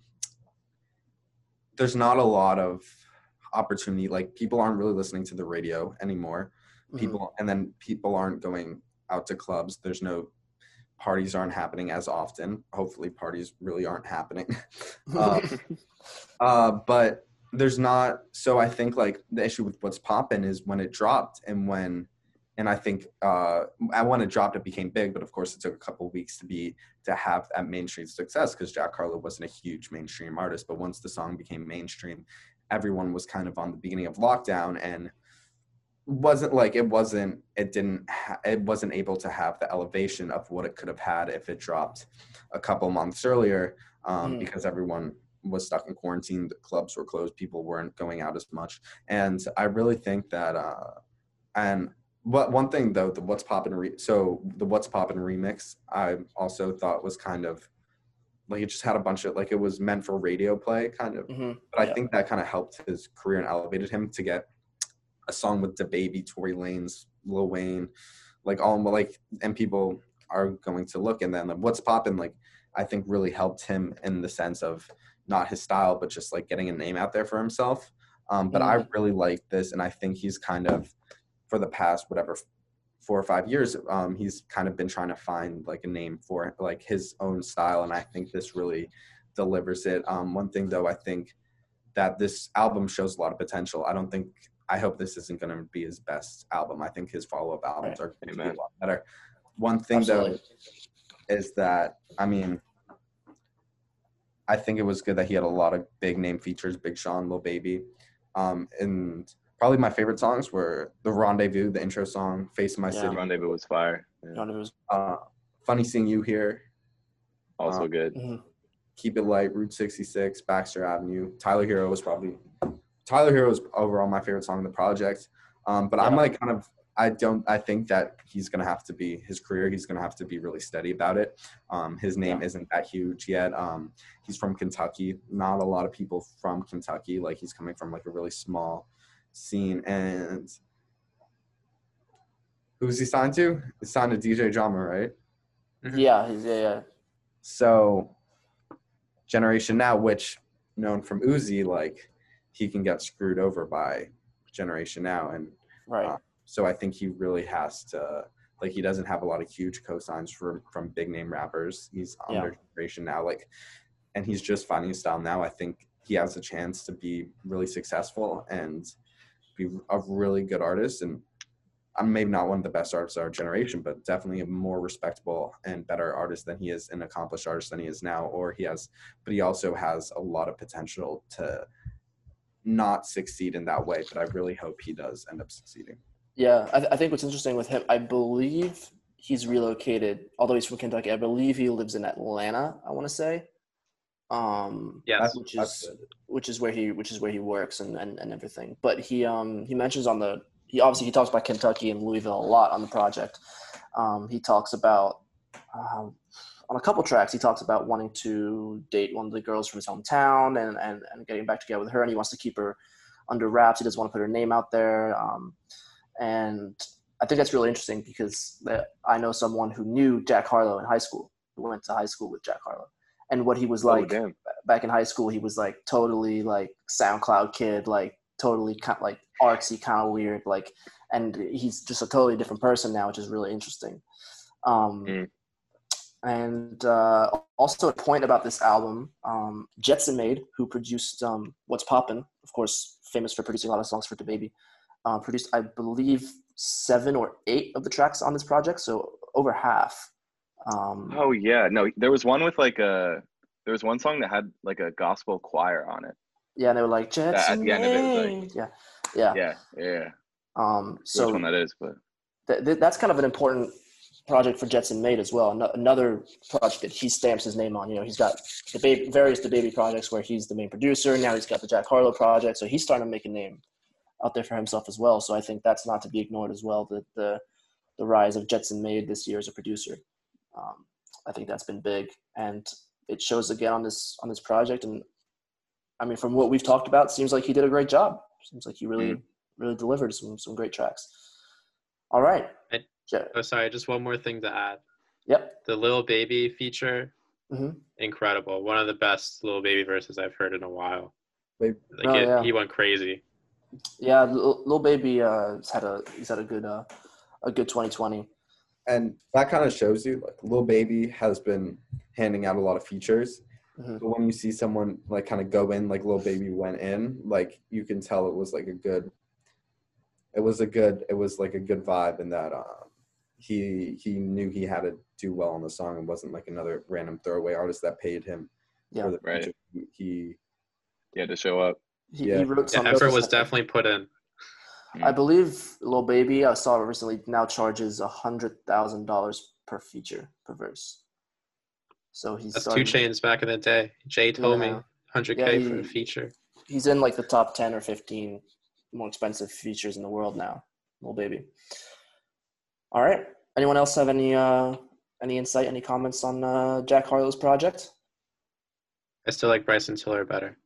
there's not a lot of opportunity. People aren't really listening to the radio anymore. People aren't going out to clubs. There's no parties aren't happening as often. Hopefully parties really aren't happening. But there's not. So I think like the issue with What's Poppin' is when it dropped and I think when it dropped, it became big, but of course it took a couple of weeks to have that mainstream success because Jack Harlow wasn't a huge mainstream artist. But once the song became mainstream, everyone was kind of on the beginning of lockdown and it wasn't able to have the elevation of what it could have had if it dropped a couple months earlier, because everyone was stuck in quarantine, the clubs were closed, people weren't going out as much. And I really think that one thing though, the What's Poppin' remix, I also thought was kind of like it just had a bunch of like it was meant for radio play kind of, but I think that kind of helped his career and elevated him to get a song with DaBaby, Tory Lanez, Lil Wayne, and people are going to look, and then What's Poppin', like I think really helped him in the sense of not his style, but just like getting a name out there for himself. But I really like this, and I think he's kind of for the past 4 or 5 years, he's kind of been trying to find like a name for like his own style, and I think this really delivers it. One thing though, I think that this album shows a lot of potential. I hope this isn't going to be his best album. I think his follow-up albums are going to be a lot better. One thing though is that, I mean, I think it was good that he had a lot of big name features, Big Sean, Lil Baby. And probably my favorite songs were The Rendezvous, the intro song, Face of My City. Rendezvous was fire. Yeah. Funny Seeing You Here. Also good. Keep It Light, Route 66, Baxter Avenue. Tyler Hero was overall my favorite song in the project. But I'm like kind of, I think that he's going to have to be, his career, he's going to have to be really steady about it. His name isn't that huge yet. He's from Kentucky. Not a lot of people from Kentucky. Like he's coming from like a really small scene. And who's he signed to? He's signed to DJ Drama, right? Yeah. So Generation Now, which known from Uzi, like he can get screwed over by Generation Now. And so I think he really has to, like, he doesn't have a lot of huge cosigns from big name rappers. He's under Generation Now, like, and he's just finding his style now. I think he has a chance to be really successful and be a really good artist. And I'm maybe not one of the best artists of our generation, but definitely a more respectable and better artist than he is, an accomplished artist than he is now. But he also has a lot of potential to not succeed in that way. But I really hope he does end up succeeding. Yeah, I think what's interesting with him, I believe he's relocated, although he's from Kentucky. I believe he lives in Atlanta, I want to say. Yes, which is where he works and everything. But he mentions he talks about Kentucky and Louisville a lot on the project. He talks about on a couple tracks, he talks about wanting to date one of the girls from his hometown and getting back together with her, and he wants to keep her under wraps. He doesn't want to put her name out there. And I think that's really interesting because I know someone who knew Jack Harlow in high school, who went to high school with Jack Harlow. And what he was like back in high school, he was like totally like SoundCloud kid, like totally kind of like artsy, kind of weird, like, and he's just a totally different person now, which is really interesting. And also a point about this album, Jetson Made, who produced What's Poppin', of course, famous for producing a lot of songs for DaBaby, produced, I believe, 7 or 8 of the tracks on this project, so over half. There was one with there was one song that had like a gospel choir on it. Yeah, and they were like Jetson Made. It was yeah. So which one that is, but that's kind of an important project for Jetson Made as well. Another project that he stamps his name on. You know, he's got various DaBaby projects where he's the main producer. Now he's got the Jack Harlow project, so he's starting to make a name out there for himself as well. So I think that's not to be ignored as well. The rise of Jetson Made this year as a producer. I think that's been big, and it shows again on this project. And I mean, from what we've talked about, seems like he did a great job. Seems like he really delivered some great tracks. All right. Sorry, just one more thing to add. Yep. The Lil Baby feature, incredible. One of the best Lil Baby verses I've heard in a while. He went crazy. Yeah, Lil Baby he's had a good 2020. And that kind of shows you, like, Lil Baby has been handing out a lot of features. Mhm. But when you see someone like kind of go in, like Lil Baby went in, like you can tell it was like it was like a good vibe in that he knew he had to do well on the song and wasn't like another random throwaway artist that paid him Yeah. for the Right. feature. He Yeah, to show up. He wrote Yeah, some. effort was definitely put in. I believe Lil Baby, I saw recently, now charges $100,000 per feature per verse. So he's That's starting. 2 Chainz back in the day. Jay told me Yeah. 100K for a feature. He's in like the top 10 or 15 more expensive features in the world now. Lil Baby. All right. Anyone else have any insight, any comments on Jack Harlow's project? I still like Bryson Tiller better.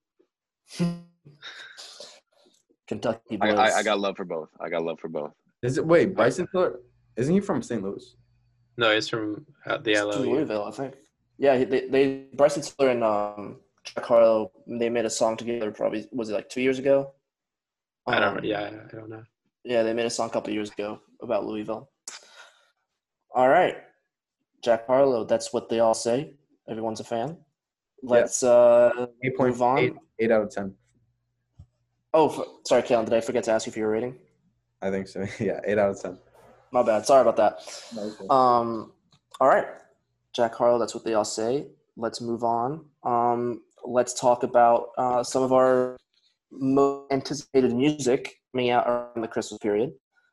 Kentucky boys. I got love for both. I got love for both. is it wait Bryson Tiller? Isn't he from St. Louis? No, he's from the It's LOU. from Louisville, I think. Yeah, they Bryson Tiller and Jack Harlow, they made a song together. Probably was it like 2 years ago? I don't know. Yeah, they made a song a couple years ago about Louisville. All right, Jack Harlow. That's what they all say. Everyone's a fan. Let's move on. 8 out of 10. Oh, sorry, Kalen. Did I forget to ask you for your rating? I think so. Yeah, 8 out of 10. My bad. Sorry about that. No, okay. All right, Jack Harlow. That's what they all say. Let's move on. Let's talk about some of our most anticipated music coming out around the Christmas period.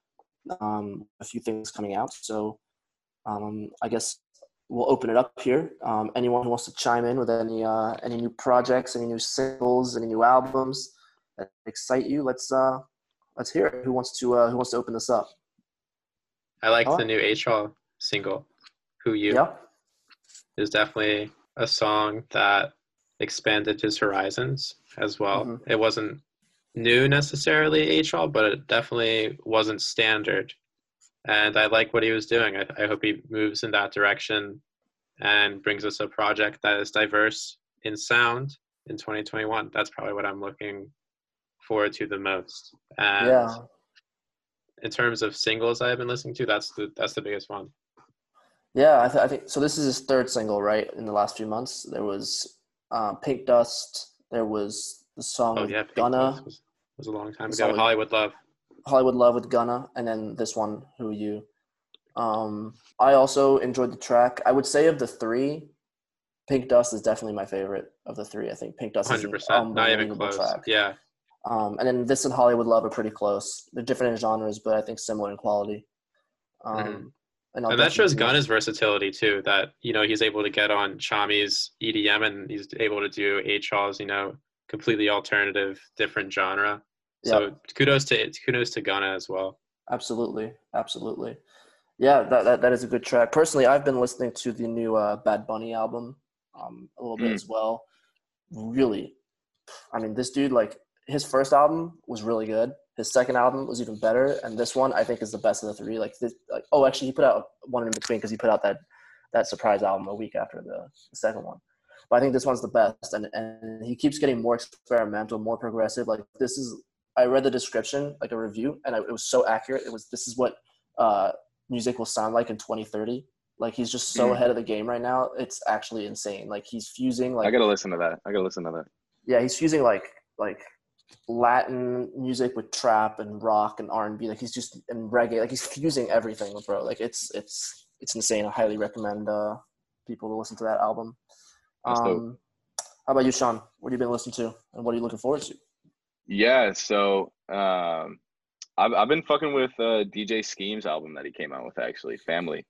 A few things coming out. So I guess we'll open it up here. Anyone who wants to chime in with any new projects, any new singles, any new albums that excite you, let's hear it. Who wants to open this up? I like the new H.L. single, Who You. Yeah. Is definitely a song that expanded his horizons as well. Mhm. It wasn't new necessarily, H.L., but it definitely wasn't standard. And I like what he was doing. I hope he moves in that direction and brings us a project that is diverse in sound in 2021. That's probably what I'm looking forward to the most. And Yeah. in terms of singles I've been listening to, that's the biggest one. Yeah, I think so. This is his third single, right? In the last few months, there was Pink Dust. There was the song with Pink Gunna. Dust was a long time The ago. song Hollywood Love. Hollywood Love with Gunna, and then this one, Who You. I also enjoyed the track. I would say of the three, Pink Dust is definitely my favorite of the three. I think Pink Dust is an 100%. Not even unbelievable close. track. Yeah. And then this and Hollywood Love are pretty close. They're different in genres, but I think similar in quality. And that shows Gunna's versatility too, that, he's able to get on Chami's EDM and he's able to do H.L.'s, completely alternative, different genre. So kudos to Gunna as well. Absolutely. Yeah, that is a good track. Personally, I've been listening to the new Bad Bunny album a little bit as well. Really, I mean, this dude, like, his first album was really good. His second album was even better, and this one I think is the best of the three. Actually, he put out one in between because he put out that surprise album a week after the second one. But I think this one's the best, and he keeps getting more experimental, more progressive. Like, this is, I read the description, like a review, and it was so accurate. This is what music will sound like in 2030. Like, he's just so ahead of the game right now. It's actually insane. Like, he's fusing I gotta listen to that. Yeah, he's fusing like Latin music with trap and rock and R&B. Like, he's just in reggae. Like, he's fusing everything, bro. Like, it's insane. I highly recommend people to listen to that album. How about you, Sean? What have you been listening to, and what are you looking forward to? Yeah, so I've been fucking with DJ Scheme's album that he came out with, actually, Family.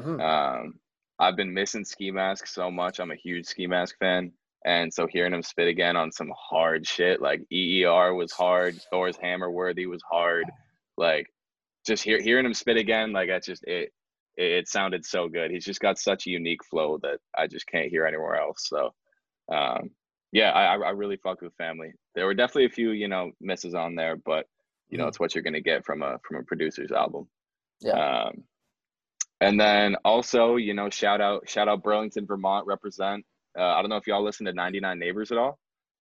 I've been missing Ski Mask so much. I'm a huge Ski Mask fan. And so hearing him spit again on some hard shit, like EER was hard, Thor's Hammer Worthy was hard. Like, just hearing him spit again, like, that's just it sounded so good. He's just got such a unique flow that I just can't hear anywhere else. So yeah, I really fucked with Family. There were definitely a few, misses on there, but it's what you're gonna get from a producer's album. Yeah. And then also, shout out Burlington, Vermont, represent. I don't know if y'all listen to 99 Neighbors at all,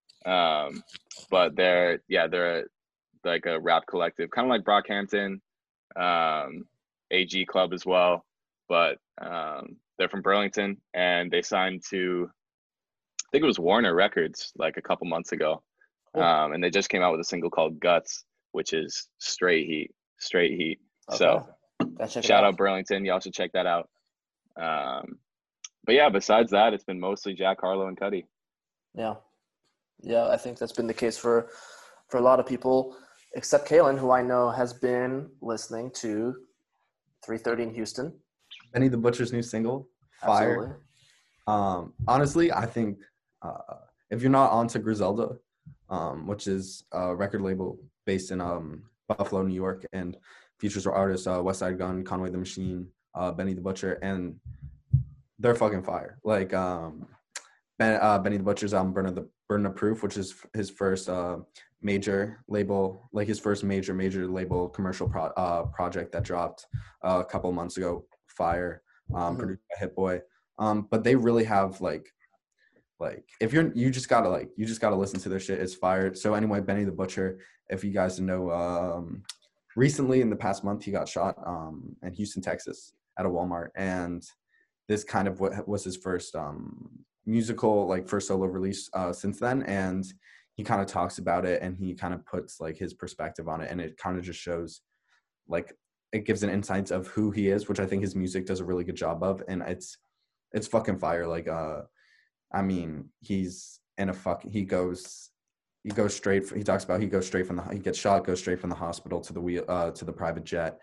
but they're like a rap collective, kind of like Brockhampton, AG Club as well, but they're from Burlington, and they signed to think it was Warner Records like a couple months ago. Cool. And they just came out with a single called Guts, which is straight heat. Okay. So Gotta check it shout out Burlington. Y'all should check that out. But yeah, besides that, it's been mostly Jack Harlow and Cudi. Yeah. I think that's been the case for a lot of people, except Kalen, who I know has been listening to 3:30 in Houston. Benny the Butcher's new single, Fire. Absolutely. Honestly, I think if you're not onto Griselda, which is a record label based in Buffalo, New York, and features artists Westside Gunn, Conway the Machine, Benny the Butcher, and they're fucking fire. Like Benny the Butcher's album Burden of Proof, which is his first major label, like his first major label commercial project that dropped a couple months ago. Fire, produced by Hit Boy. But they really have like if you just gotta listen to their shit. It's fire. So anyway, Benny the Butcher, if you guys know, recently in the past month he got shot in Houston, Texas at a Walmart, and this kind of was his first musical, like first solo release since then, and he kind of talks about it, and he kind of puts like his perspective on it, and it kind of just shows like it gives an insight of who he is, which I think his music does a really good job of, and it's fucking fire. Like I mean, he goes straight. He talks about he gets shot, goes straight from the hospital to the private jet,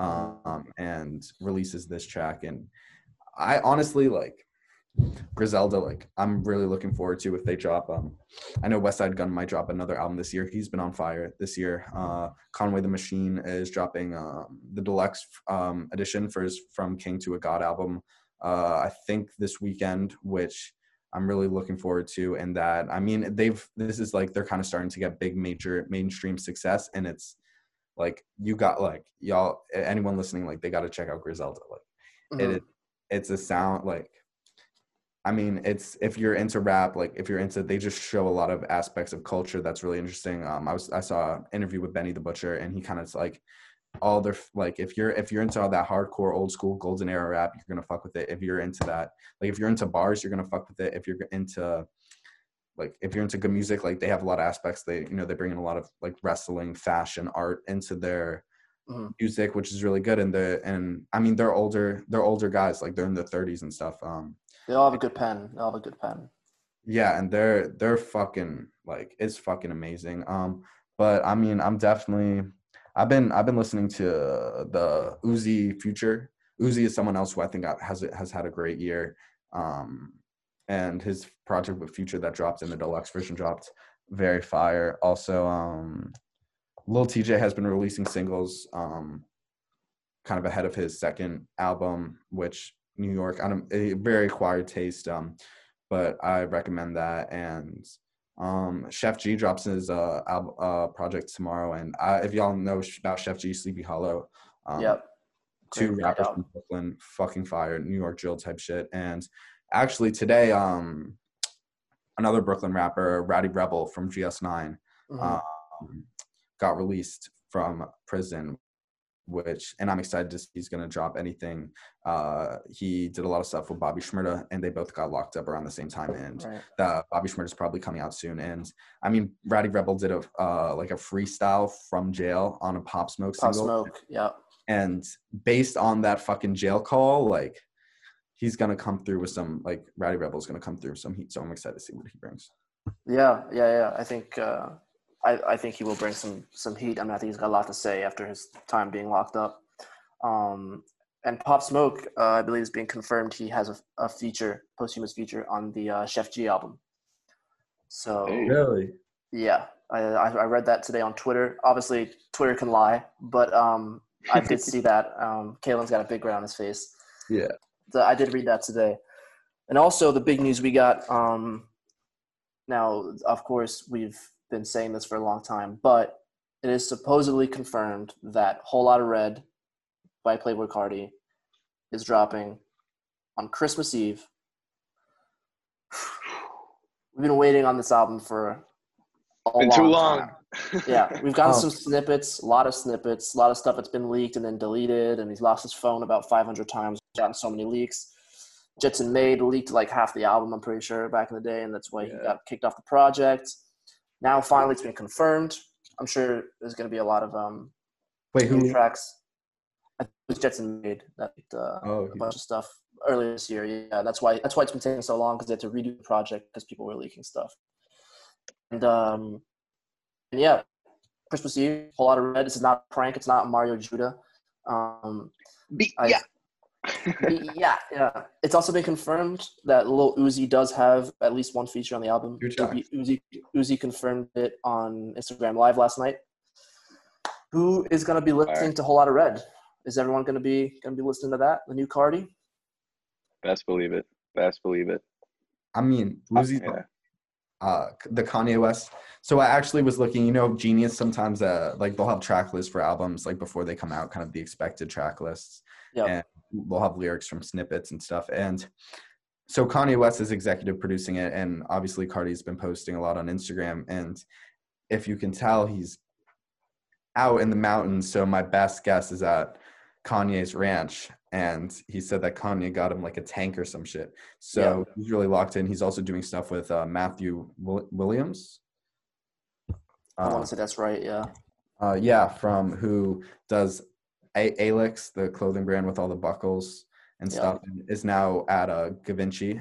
and releases this track. And I honestly like Griselda. Like I'm really looking forward to if they drop. I know Westside Gunn might drop another album this year. He's been on fire this year. Conway the Machine is dropping the deluxe edition for his From King to a God album. I think this weekend, which I'm really looking forward to. And that, I mean, this is like, they're kind of starting to get big, major mainstream success. And it's like, you got like, y'all, anyone listening, like they got to check out Griselda. Like it's a sound, like, I mean, it's, if you're into rap, like if you're into, they just show a lot of aspects of culture that's really interesting. I saw an interview with Benny the Butcher, and he kind of like, all their, like if you're into all that hardcore old school golden era rap, you're gonna fuck with it. If you're into that, like if you're into bars, you're gonna fuck with it. If you're into good music, like they have a lot of aspects. They bring in a lot of like wrestling, fashion, art into their music, which is really good. And I mean they're older guys, like they're in their 30s and stuff. They all have a good pen. Yeah, and they're fucking like, it's fucking amazing. But I mean, I've been listening to the Uzi Future. Uzi is someone else who I think has had a great year. And his project with Future that dropped in the deluxe version dropped very fire. Also, Lil TJ has been releasing singles kind of ahead of his second album, which New York, a very acquired taste, but I recommend that. And Chef G drops his project tomorrow, and if y'all know about Chef G, Sleepy Hollow, Yep. Two rappers from Brooklyn, fucking fire, New York drill type shit. And actually today, another Brooklyn rapper, Ratty Rebel from GS9, got released from prison, and I'm excited to see he's going to drop anything. He did a lot of stuff with Bobby Shmurda, and they both got locked up around the same time, and Bobby Shmurda's probably coming out soon. And I mean, Ratty Rebel did a freestyle from jail on a Pop Smoke single. And based on that fucking jail call, like he's going to come through with some, like Ratty Rebel's going to come through with some heat, so I'm excited to see what he brings. Yeah. I think I think he will bring some heat. I mean, I think he's got a lot to say after his time being locked up. And Pop Smoke, I believe, is being confirmed. He has a posthumous feature on the Chef G album. So really, yeah, I read that today on Twitter. Obviously, Twitter can lie, but I did see that. Kalen's got a big grin on his face. Yeah, so I did read that today. And also the big news we got. Now, of course, we've been saying this for a long time, but it is supposedly confirmed that Whole Lotta Red by Playboi Carti is dropping on Christmas Eve. We've been waiting on this album for a long too long time. Yeah, we've gotten some snippets, a lot of stuff that's been leaked and then deleted, and he's lost his phone about 500 times. Gotten so many leaks. Jetson Made leaked like half the album, I'm pretty sure, back in the day, and that's why he Yeah. got kicked off the project. Now finally it's been confirmed. I'm sure there's going to be a lot of Wait, new who? tracks. I think it was Jetson Made that leaked Oh, a bunch of stuff earlier this year. Yeah, that's why it's been taking so long, because they had to redo the project because people were leaking stuff. And yeah, Christmas Eve, Whole Lot of Red. This is not a prank. It's not Mario Judah. Yeah. Yeah. It's also been confirmed that Lil Uzi does have at least one feature on the album. Two tracks. Uzi confirmed it on Instagram Live last night. Who is going to be listening to Whole Lot of Red? Is everyone going to be listening to that? The new Cardi? Best believe it. Best believe it. I mean, Uzi, the Kanye West. So I actually was looking, Genius sometimes like they'll have track lists for albums like before they come out, kind of the expected track lists. Yeah. And they'll have lyrics from snippets and stuff. And so Kanye West is executive producing it, and obviously Cardi's been posting a lot on Instagram. And if you can tell, he's out in the mountains. So my best guess is at Kanye's ranch, and he said that Kanye got him like a tank or some shit. So he's really locked in. He's also doing stuff with Matthew Williams. I want to say that's right, yeah. From who does Alex, the clothing brand with all the buckles and stuff, and is now at Givenchy.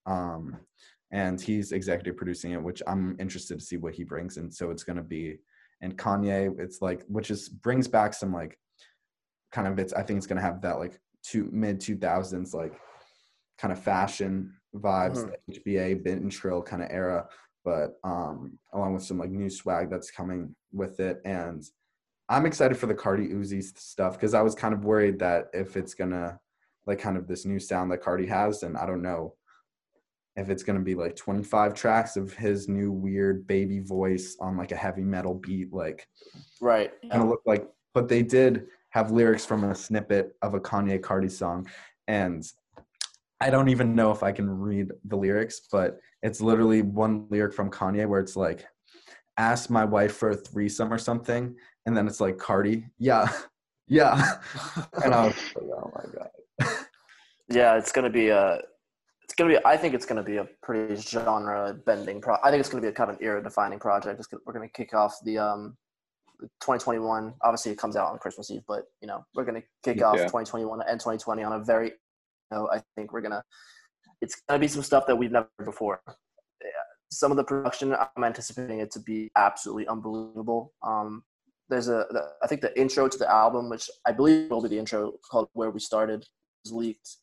And he's executive producing it, which I'm interested to see what he brings. And so it's going to be, and Kanye, it's like, which is brings back some like kind of, I think it's going to have that like mid 2000s like kind of fashion vibes, the HBA, Bint and Trill kind of era, but along with some like new swag that's coming with it. And I'm excited for the Cardi Uzi stuff, because I was kind of worried that if it's gonna like kind of this new sound that Cardi has, and I don't know if it's gonna be like 25 tracks of his new weird baby voice on like a heavy metal beat, like right, gonna look like. But they did have lyrics from a snippet of a Kanye Cardi song, and I don't even know if I can read the lyrics, but it's literally one lyric from Kanye where it's like, ask my wife for a threesome or something, and then it's like Cardi, yeah. And I was like, oh my god. Yeah, I think it's gonna be a pretty genre bending I think it's gonna be a kind of an era defining project. We're gonna kick off the 2021. Obviously it comes out on Christmas Eve, but we're gonna kick off 2021 and 2020 on a very, I think it's gonna be some stuff that we've never heard before. Some of the production, I'm anticipating it to be absolutely unbelievable. I think the intro to the album, which I believe will be the intro, called "Where We Started," was leaked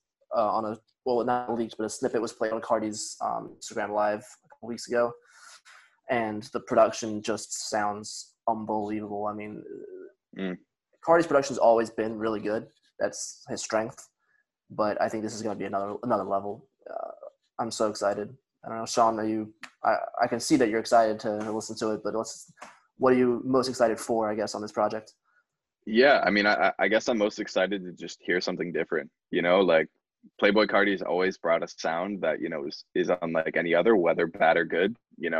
not leaked, but a snippet was played on Cardi's Instagram Live a couple weeks ago, and the production just sounds unbelievable. I mean, Cardi's production's always been really good. That's his strength, but I think this is going to be another level. I'm so excited. I don't know, Sean, I can see that you're excited to listen to it, but what are you most excited for, I guess, on this project? Yeah, I mean, I guess I'm most excited to just hear something different, like Playboi Carti's always brought a sound that, is unlike any other, whether bad or good,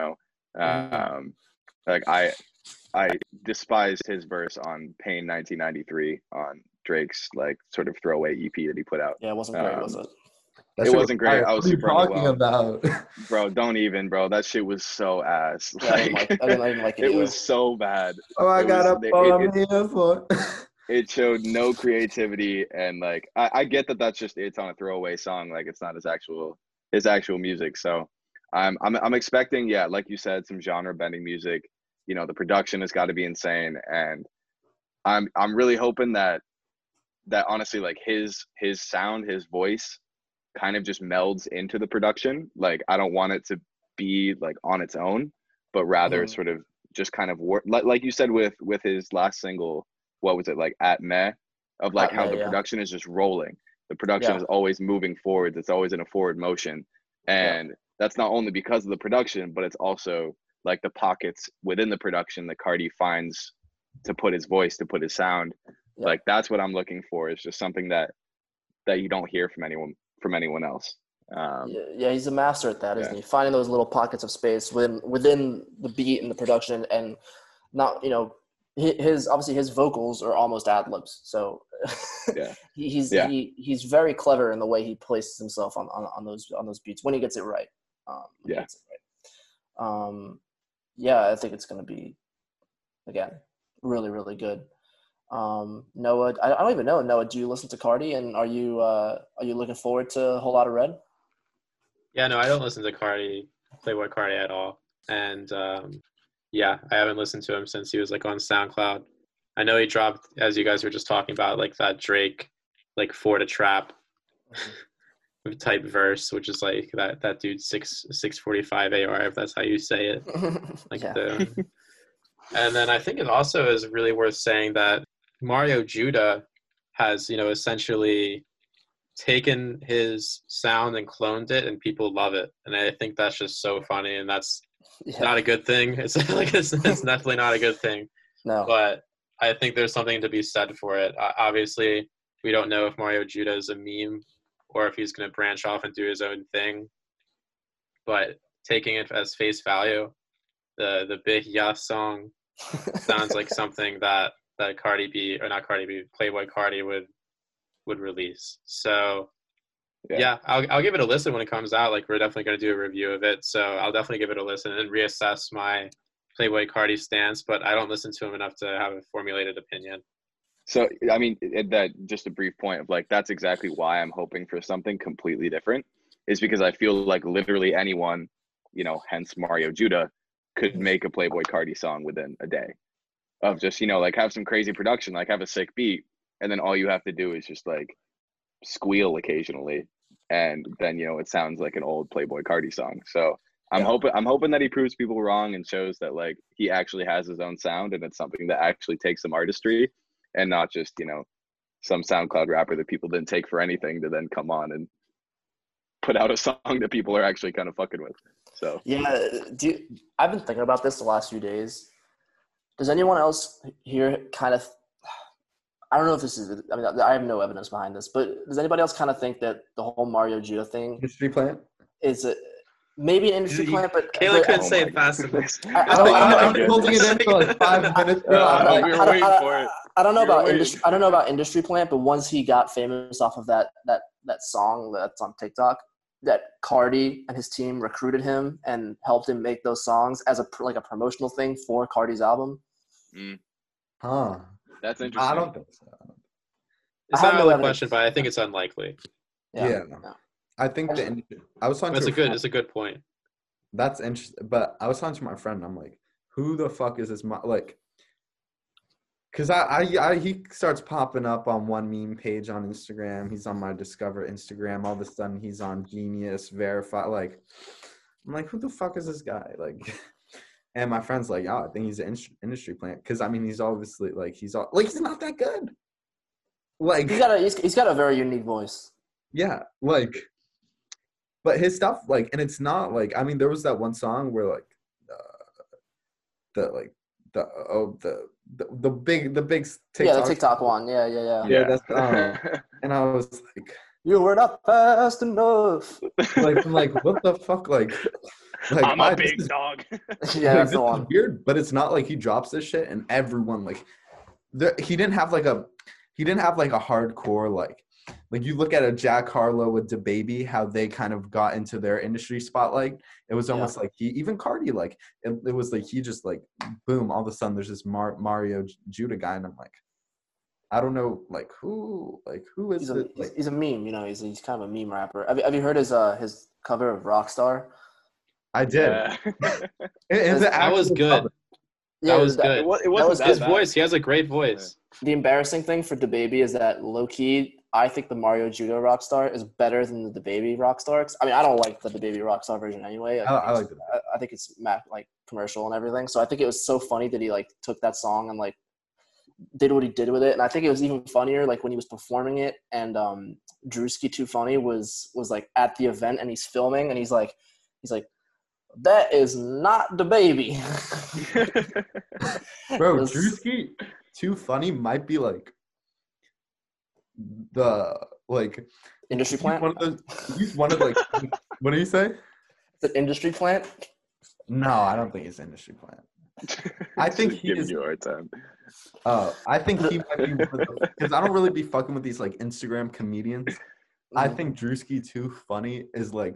like I despised his verse on Pain 1993 on Drake's like sort of throwaway EP that he put out. Yeah, it wasn't great, was it? It wasn't great. I was super talking about. Bro, don't even, bro. That shit was so ass. Yeah, I didn't like it. It was so bad. Oh, I got a it showed no creativity, and like I get that that's just it's on a throwaway song, like it's not his actual music. So I'm expecting, like you said, some genre bending music. The production has got to be insane, and I'm really hoping that honestly, like his sound, his voice kind of just melds into the production. Like I don't want it to be like on its own, but rather sort of just kind of work like you said with his last single. What was it, like At Meh, of like how the production is just rolling. The production is always moving forward. It's always in a forward motion, and that's not only because of the production, but it's also like the pockets within the production that Cardi finds to put his voice, to put his sound. Like that's what I'm looking for. Is just something that you don't hear from anyone else. He's a master at that, isn't he? Finding those little pockets of space within the beat and the production, and not his obviously his vocals are almost ad libs. So Yeah. he's Yeah. he's very clever in the way he places himself on those beats when he gets it right. When he Yeah. gets it right. Yeah, I think it's going to be, again, really, really good. Noah, I don't even know. Noah, do you listen to Cardi, and are you looking forward to a whole lot of Red? Yeah, no, I don't listen to Playboy Cardi at all. And yeah, I haven't listened to him since he was like on SoundCloud. I know he dropped, as you guys were just talking about, like that Drake, like For the Trap type verse, which is like that dude 645 AR, if that's how you say it. Like Yeah. And then I think it also is really worth saying that Mario Judah has, essentially taken his sound and cloned it, and people love it. And I think that's just so funny, and that's not a good thing. It's like it's definitely not a good thing. No. But I think there's something to be said for it. Obviously, we don't know if Mario Judah is a meme or if he's going to branch off and do his own thing. But taking it as face value, the Big Ya song sounds like something that Cardi B, or not Cardi B, Playboy Cardi would release. So yeah, I'll give it a listen when it comes out. Like, we're definitely going to do a review of it, so I'll definitely give it a listen and reassess my Playboy Cardi stance, but I don't listen to him enough to have a formulated opinion. So, I mean, that just a brief point of like, that's exactly why I'm hoping for something completely different, is because I feel like literally anyone, hence Mario Judah, could make a Playboy Cardi song within a day of just, like have some crazy production, like have a sick beat. And then all you have to do is just like squeal occasionally. And then, it sounds like an old Playboy Cardi song. So I'm hoping that he proves people wrong and shows that like he actually has his own sound, and it's something that actually takes some artistry and not just, some SoundCloud rapper that people didn't take for anything to then come on and put out a song that people are actually kind of fucking with. So yeah, I've been thinking about this the last few days. Does anyone else here kind of, I don't know if this is, I mean, I have no evidence behind this, but does anybody else kind of think that the whole Mario Judah thing Industry plant? is maybe an industry plant, but Kayla couldn't Oh say my it fast God. enough. I'm holding it in for like 5 minutes. we were waiting for it. I don't know We were about waiting. industry. I don't know about industry plant, but once he got famous off of that song that's on TikTok, that Cardi and his team recruited him and helped him make those songs as a promotional thing for Cardi's album. Huh. That's interesting. I don't think so. It's I have not no out of the evidence. question, but I think it's unlikely. Yeah. I think the industry. I was talking to It's a good point. That's interesting. But I was talking to my friend, and I'm like, who the fuck is this? Like, because he starts popping up on one meme page on Instagram. He's on my Discover Instagram. All of a sudden, he's on Genius, Verify. Like, I'm like, who the fuck is this guy? Like, and my friend's like, oh, I think he's an industry plant. Because, I mean, he's obviously, like, he's not that good. Like, he's got a very unique voice. Yeah, like, but his stuff, like, and it's not like, I mean, there was that one song where like the big TikTok. Yeah, the TikTok one. Yeah. Yeah, that's and I was like, you were not fast enough. like what the fuck, like I'm a big dog. Yeah, that's the one. Is weird, but it's not like he drops this shit and everyone like, he didn't have like a hardcore like you look at a Jack Harlow with DaBaby, how they kind of got into their industry spotlight. It was almost like even Cardi, like it was like he just like boom, all of a sudden there's this Mario Judah guy, and I'm like, I don't know, like who is it? He's a meme, he's kind of a meme rapper. Have you heard his cover of Rockstar? I did. Yeah. That was good. Cover. Yeah, it was good. It wasn't his that voice. He has a great voice. The embarrassing thing for DaBaby is that low key, I think the Mario Judah Rockstar is better than the DaBaby Rockstar. I mean, I don't like the DaBaby Rockstar version anyway. I like it. I think it's like commercial and everything. So I think it was so funny that he like took that song and like did what he did with it. And I think it was even funnier like when he was performing it and Drewski Too Funny was like at the event and he's filming and he's like that is not DaBaby. Bro, Drewski Too Funny might be like the like industry plant. He's one of like what do you say? It's an industry plant. No, I don't think it's industry plant. I think Just he giving is. you a hard time. I think he might be because I don't really be fucking with these like Instagram comedians. I think Drewski Too Funny is like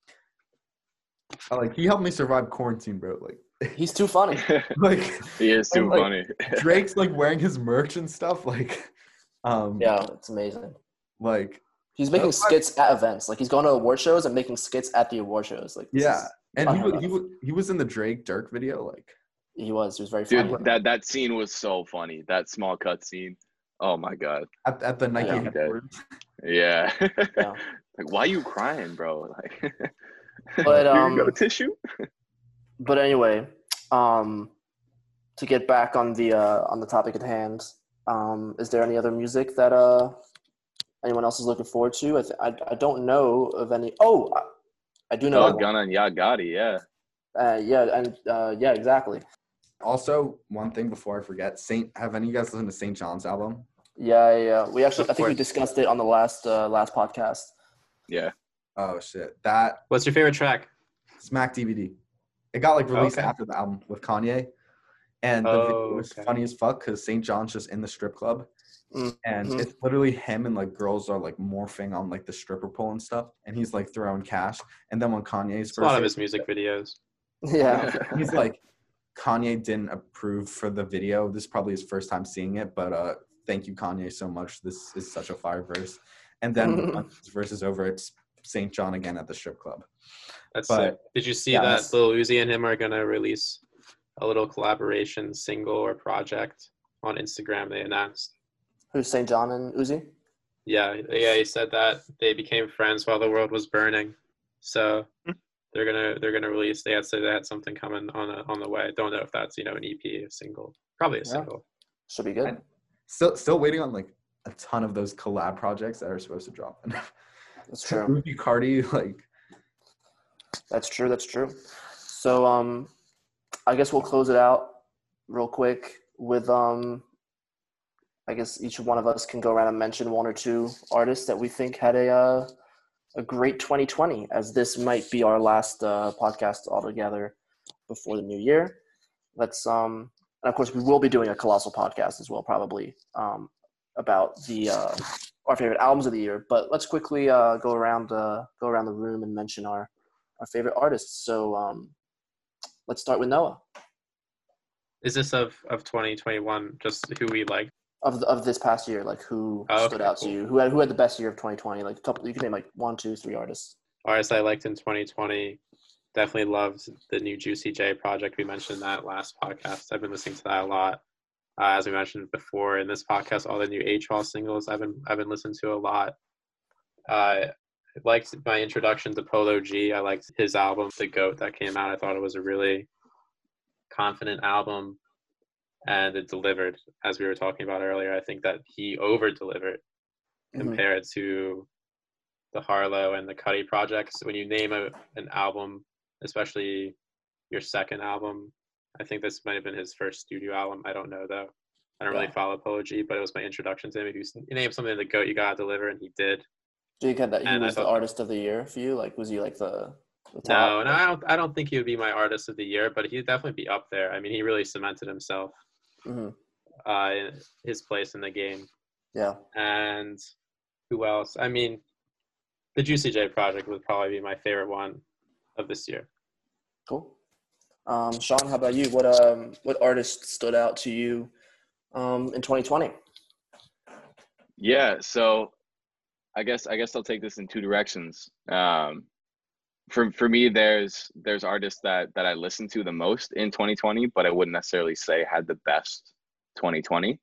he helped me survive quarantine, bro. Like He's too funny. like He is too and, like, funny. Drake's like wearing his merch and stuff. Like Yeah, it's amazing. like He's making skits at events. Like he's going to award shows and making skits at the award shows. Like this yeah, is and unheard of. he was in the Drake Dirk video. Like He was very funny. Dude, that scene was so funny. That small cut scene. Oh my god. at the Nike Yeah. headquarters. Yeah. Yeah. Like, why are you crying, bro? Like, But you got a tissue? But anyway, to get back on the topic at hand, is there any other music that anyone else is looking forward to? I don't know of any. Oh, I do know. Oh, Gunna and Ya Gotti, yeah. Yeah, exactly. Also, one thing before I forget, have any of you guys listened to St. John's album? Yeah. We actually, I think we course. discussed it on the last podcast. Yeah. Oh shit, that What's your favorite track? Smack DVD. It got like released Okay. after the album with Kanye, and the video was okay. funny as fuck because St. John's just in the strip club, and it's literally him and like girls are like morphing on like the stripper pole and stuff, and he's like throwing cash, and then when Kanye's It's a lot of his music videos. Yeah. he's like, Kanye didn't approve for the video. This is probably his first time seeing it, but thank you, Kanye, so much. This is such a fire verse. And then when this verse is over, it's St. John again at the strip club. That's But, sick. Did you see yeah, that that's- Lil Uzi and him are gonna release a little collaboration single or project on Instagram? They announced. Who's St. John and Uzi? Yeah. He said that they became friends while the world was burning. So they're gonna release. They said they had something coming on the way. Don't know if that's an EP, a single, probably a single. Should be good. Still waiting on like a ton of those collab projects that are supposed to drop. That's true. Ruby Cardi, like That's true. So I guess we'll close it out real quick with I guess each one of us can go around and mention one or two artists that we think had a great 2020, as this might be our last podcast altogether before the new year. Let's and of course we will be doing a colossal podcast as well, probably about the our favorite albums of the year. But let's quickly go around the room and mention our favorite artists. So let's start with Noah. Is this of 2021? Just who we like? Of this past year, like who stood out to you? Who had the best year of 2020? Like you can name like 1, 2, 3 artists. Artists I liked in 2020. Definitely loved the new Juicy J project. We mentioned that last podcast. I've been listening to that a lot. As we mentioned before in this podcast, all the new H Hall singles I've been listening to a lot. I liked my introduction to Polo G. I liked his album, The GOAT, that came out. I thought it was a really confident album, and it delivered, as we were talking about earlier. I think that he over-delivered compared to the Harlow and the Cudi projects. When you name an album, especially your second album, I think this might have been his first studio album. I don't know, though. I don't really follow Polo G, but it was my introduction to him. If you name something The GOAT, you got to deliver, and he did. Do you get that he And was the artist of the year for you? Like, was he like the top? No, I don't think he would be my artist of the year, but he'd definitely be up there. I mean, he really cemented himself in his place in the game. Yeah. And who else? I mean, the Juicy J project would probably be my favorite one of this year. Cool. Sean, how about you? What artist stood out to you in 2020? Yeah, so I guess I'll take this in two directions. For me, there's artists that I listened to the most in 2020, but I wouldn't necessarily say had the best 2020.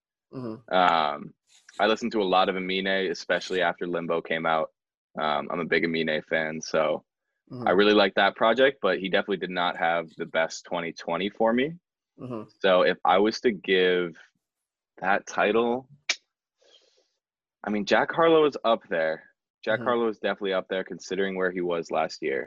I listened to a lot of Amine, especially after Limbo came out. I'm a big Amine fan, so I really like that project, but he definitely did not have the best 2020 for me. So if I was to give that title, I mean, Jack Harlow is up there. Jack Harlow is definitely up there considering where he was last year.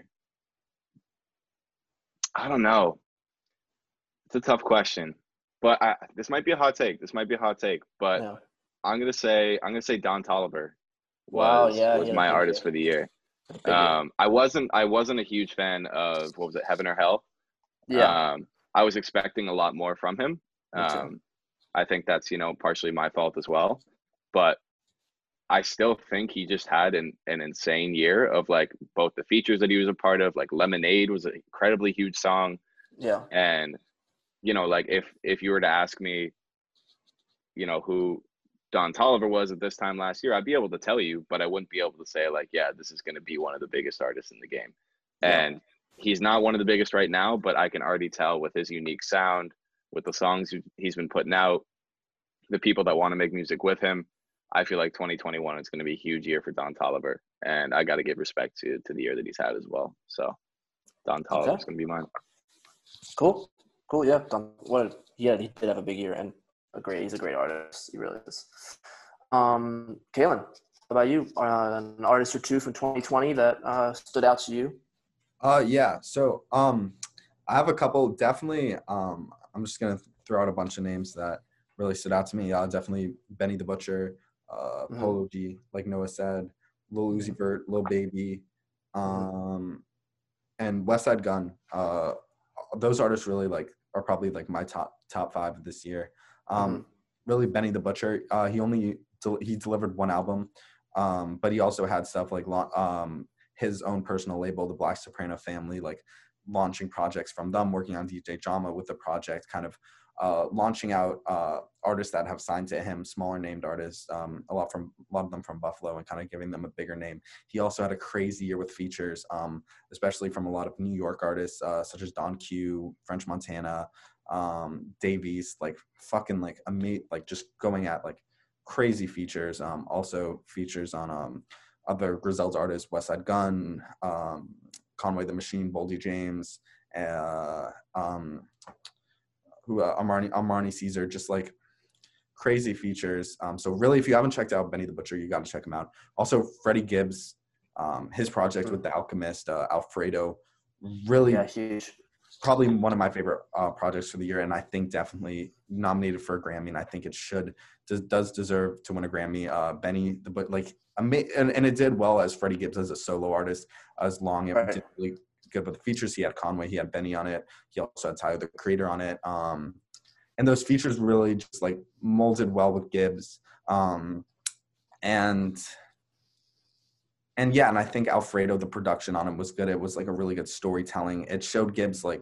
I don't know. It's a tough question, but this might be a hot take. But yeah. I'm gonna say Don Toliver was my artist for the year. I wasn't a huge fan of, what was it, Heaven or Hell? Yeah. I was expecting a lot more from him. Me too. I think that's, partially my fault as well. But I still think he just had an insane year of like both the features that he was a part of. Like Lemonade was an incredibly huge song. Yeah. And, like if you were to ask me, who Don Toliver was at this time last year, I'd be able to tell you, but I wouldn't be able to say like, yeah, this is going to be one of the biggest artists in the game. Yeah. And he's not one of the biggest right now, but I can already tell with his unique sound, with the songs he's been putting out, the people that want to make music with him. I feel like 2021 is going to be a huge year for Don Toliver, and I got to give respect to the year that he's had as well. So Don Toliver is going to be mine. Cool. Yeah. He did have a big year, and he's a great artist. He really is. Kalen, how about you? An artist or two from 2020 that stood out to you? Yeah. So I have a couple. Definitely. I'm just gonna throw out a bunch of names that really stood out to me. Definitely Benny the Butcher, Polo G, like Noah said, Lil Uzi Vert, Lil Baby, and West Side Gun. Those artists really are probably like my top five of this year. Really Benny the Butcher. He delivered one album, but he also had stuff like his own personal label, the Black Soprano Family, like launching projects from them, working on DJ Drama with the project, kind of launching out artists that have signed to him, smaller named artists, a lot of them from Buffalo, and kind of giving them a bigger name. He also had a crazy year with features, especially from a lot of New York artists, such as Don Q, French Montana, Davies, like fucking like just going at like crazy features. Also features on other Griselda artists, West Side Gun, Conway the Machine, Boldy James, Armani Caesar, just like crazy features. So really, if you haven't checked out Benny the Butcher, you got to check him out. Also, Freddie Gibbs, his project with The Alchemist, Alfredo, really huge. Probably one of my favorite projects for the year, and I think definitely nominated for a Grammy, and I think it does deserve to win a Grammy. Benny, and it did well as Freddie Gibbs as a solo artist, as long as it did really good with the features. He had Conway, he had Benny on it, he also had Tyler the Creator on it, and those features really just like molded well with Gibbs, and I think Alfredo, the production on it was good. It was like a really good storytelling. It showed Gibbs like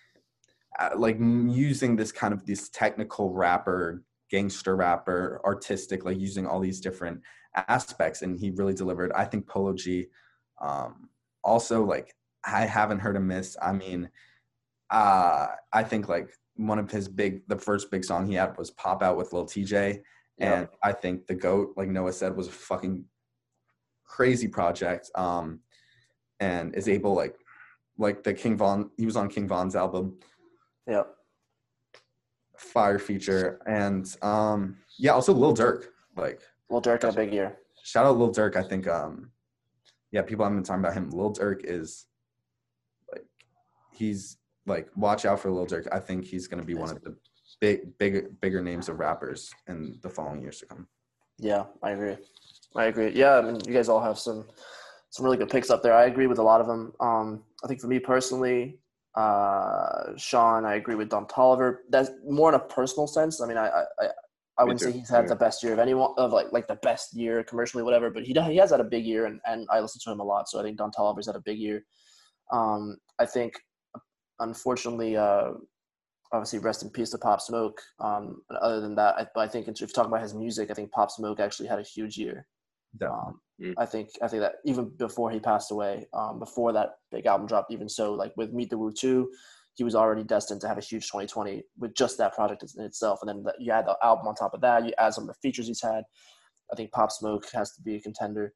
using this kind of this technical rapper, gangster rapper, artistic, like using all these different aspects, and he really delivered. I think Polo G, also like I haven't heard him miss. I mean, I think like one of the first big song he had was Pop Out with Lil TJ, and I think The GOAT, like Noah said, was a fucking crazy project, and is able like the King Von, he was on King Von's album, fire feature, and also Lil Durk, like Lil Durk had a big year. Shout out Lil Durk. I think people haven't been talking about him. Lil Durk is like, he's like, watch out for Lil Durk. I think he's going to be one of the bigger names of rappers in the following years to come. Yeah, I agree. Yeah, I mean, you guys all have some really good picks up there. I agree with a lot of them. I think for me personally, Sean, I agree with Don Toliver. That's more in a personal sense. I mean, I wouldn't say he's had the best year of anyone, of like the best year commercially, whatever. But he has had a big year, and I listen to him a lot. So I think Don Toliver's had a big year. I think, unfortunately, obviously, rest in peace to Pop Smoke. Other than that, I think if you talk about his music, I think Pop Smoke actually had a huge year. I think that even before he passed away, before that big album dropped, even so, like with Meet the Woo 2, he was already destined to have a huge 2020 with just that project in itself. And then you add the album on top of that, you add some of the features he's had. I think Pop Smoke has to be a contender.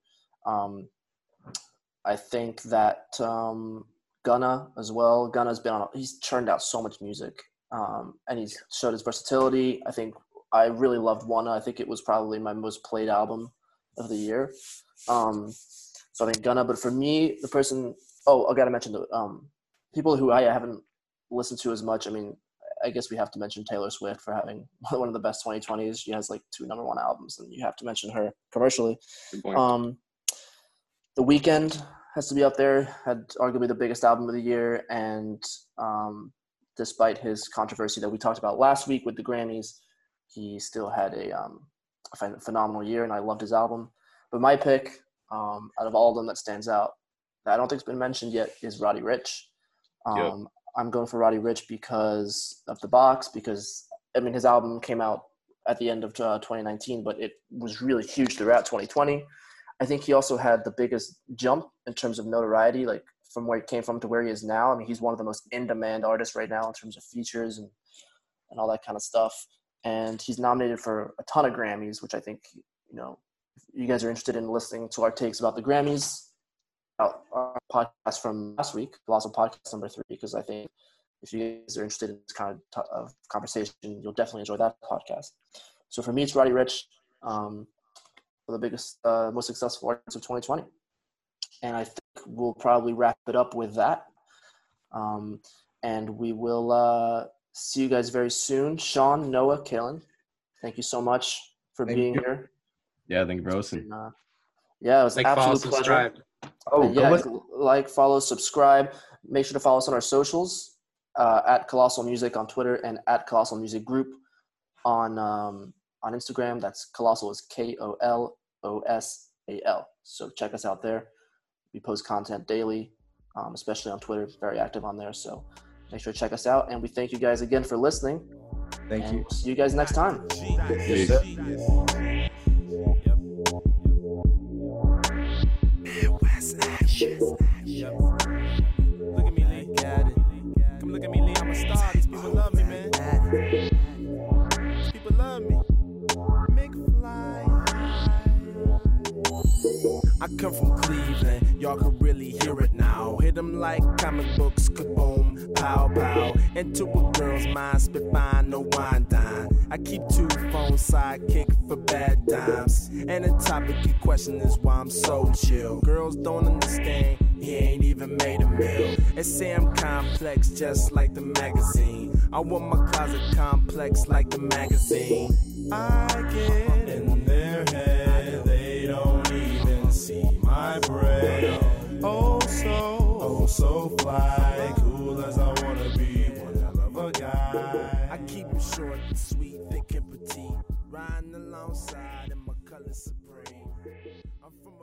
I think that Gunna as well. Gunna's he's churned out so much music, and he's showed his versatility. I think I really loved Wanna. I think it was probably my most played album of the year. So I think Gunna. But for me, the person I gotta mention the people who I haven't listened to as much. I mean, I guess we have to mention Taylor Swift for having one of the best 2020s. She has like 2 #1 albums, and you have to mention her commercially. Good point. The Weeknd has to be up there. Had arguably the biggest album of the year, and despite his controversy that we talked about last week with the Grammys, he still had a phenomenal year, and I loved his album. But my pick, out of all of them that stands out, that I don't think has been mentioned yet, is Roddy Ricch. Yep. I'm going for Roddy Ricch because of the box, because, I mean, his album came out at the end of 2019, but it was really huge throughout 2020. I think he also had the biggest jump in terms of notoriety, like from where he came from to where he is now. I mean, he's one of the most in-demand artists right now in terms of features and all that kind of stuff. And he's nominated for a ton of Grammys, which I think, you know, if you guys are interested in listening to our takes about the Grammys, our podcast from last week, Colossal Podcast number 3, because I think if you guys are interested in this kind of conversation, you'll definitely enjoy that podcast. So for me, it's Roddy Ricch, for the biggest, most successful artist of 2020. And I think we'll probably wrap it up with that. And we will see you guys very soon. Sean, Noah, Kalen, thank you so much for being here. Yeah, thank you, bro. Yeah, it was an Like, follow, absolute pleasure. subscribe. Oh, Yeah, like, follow, subscribe. Make sure to follow us on our socials, at Colossal Music on Twitter and at Colossal Music Group on Instagram. That's Colossal is KOLOSAL. So check us out there. We post content daily, especially on Twitter. Very active on there. So make sure to check us out. And we thank you guys again for listening. Thank you. We'll see you guys next time. Peace. Look at me, Lee. Come look at me, Lee. I'm a star. These people love me, man. These people love me. McFly. I come from Cleveland. Y'all can really hear it now. Hit them like comic books. Kaboom, pow, pow. Into a girl's mind. Spit fine, no wine dime. I keep 2 phones sidekick for bad times. And the topic in question is why I'm so chill. Girls don't understand. He ain't even made a meal. They say I'm complex just like the magazine. I want my closet complex like the magazine. I get in their head. They don't even see my bread. Oh so fly. Cool as I wanna be. One hell of a guy. I keep it short and sweet, thick and petite. Riding alongside in my color supreme. I'm from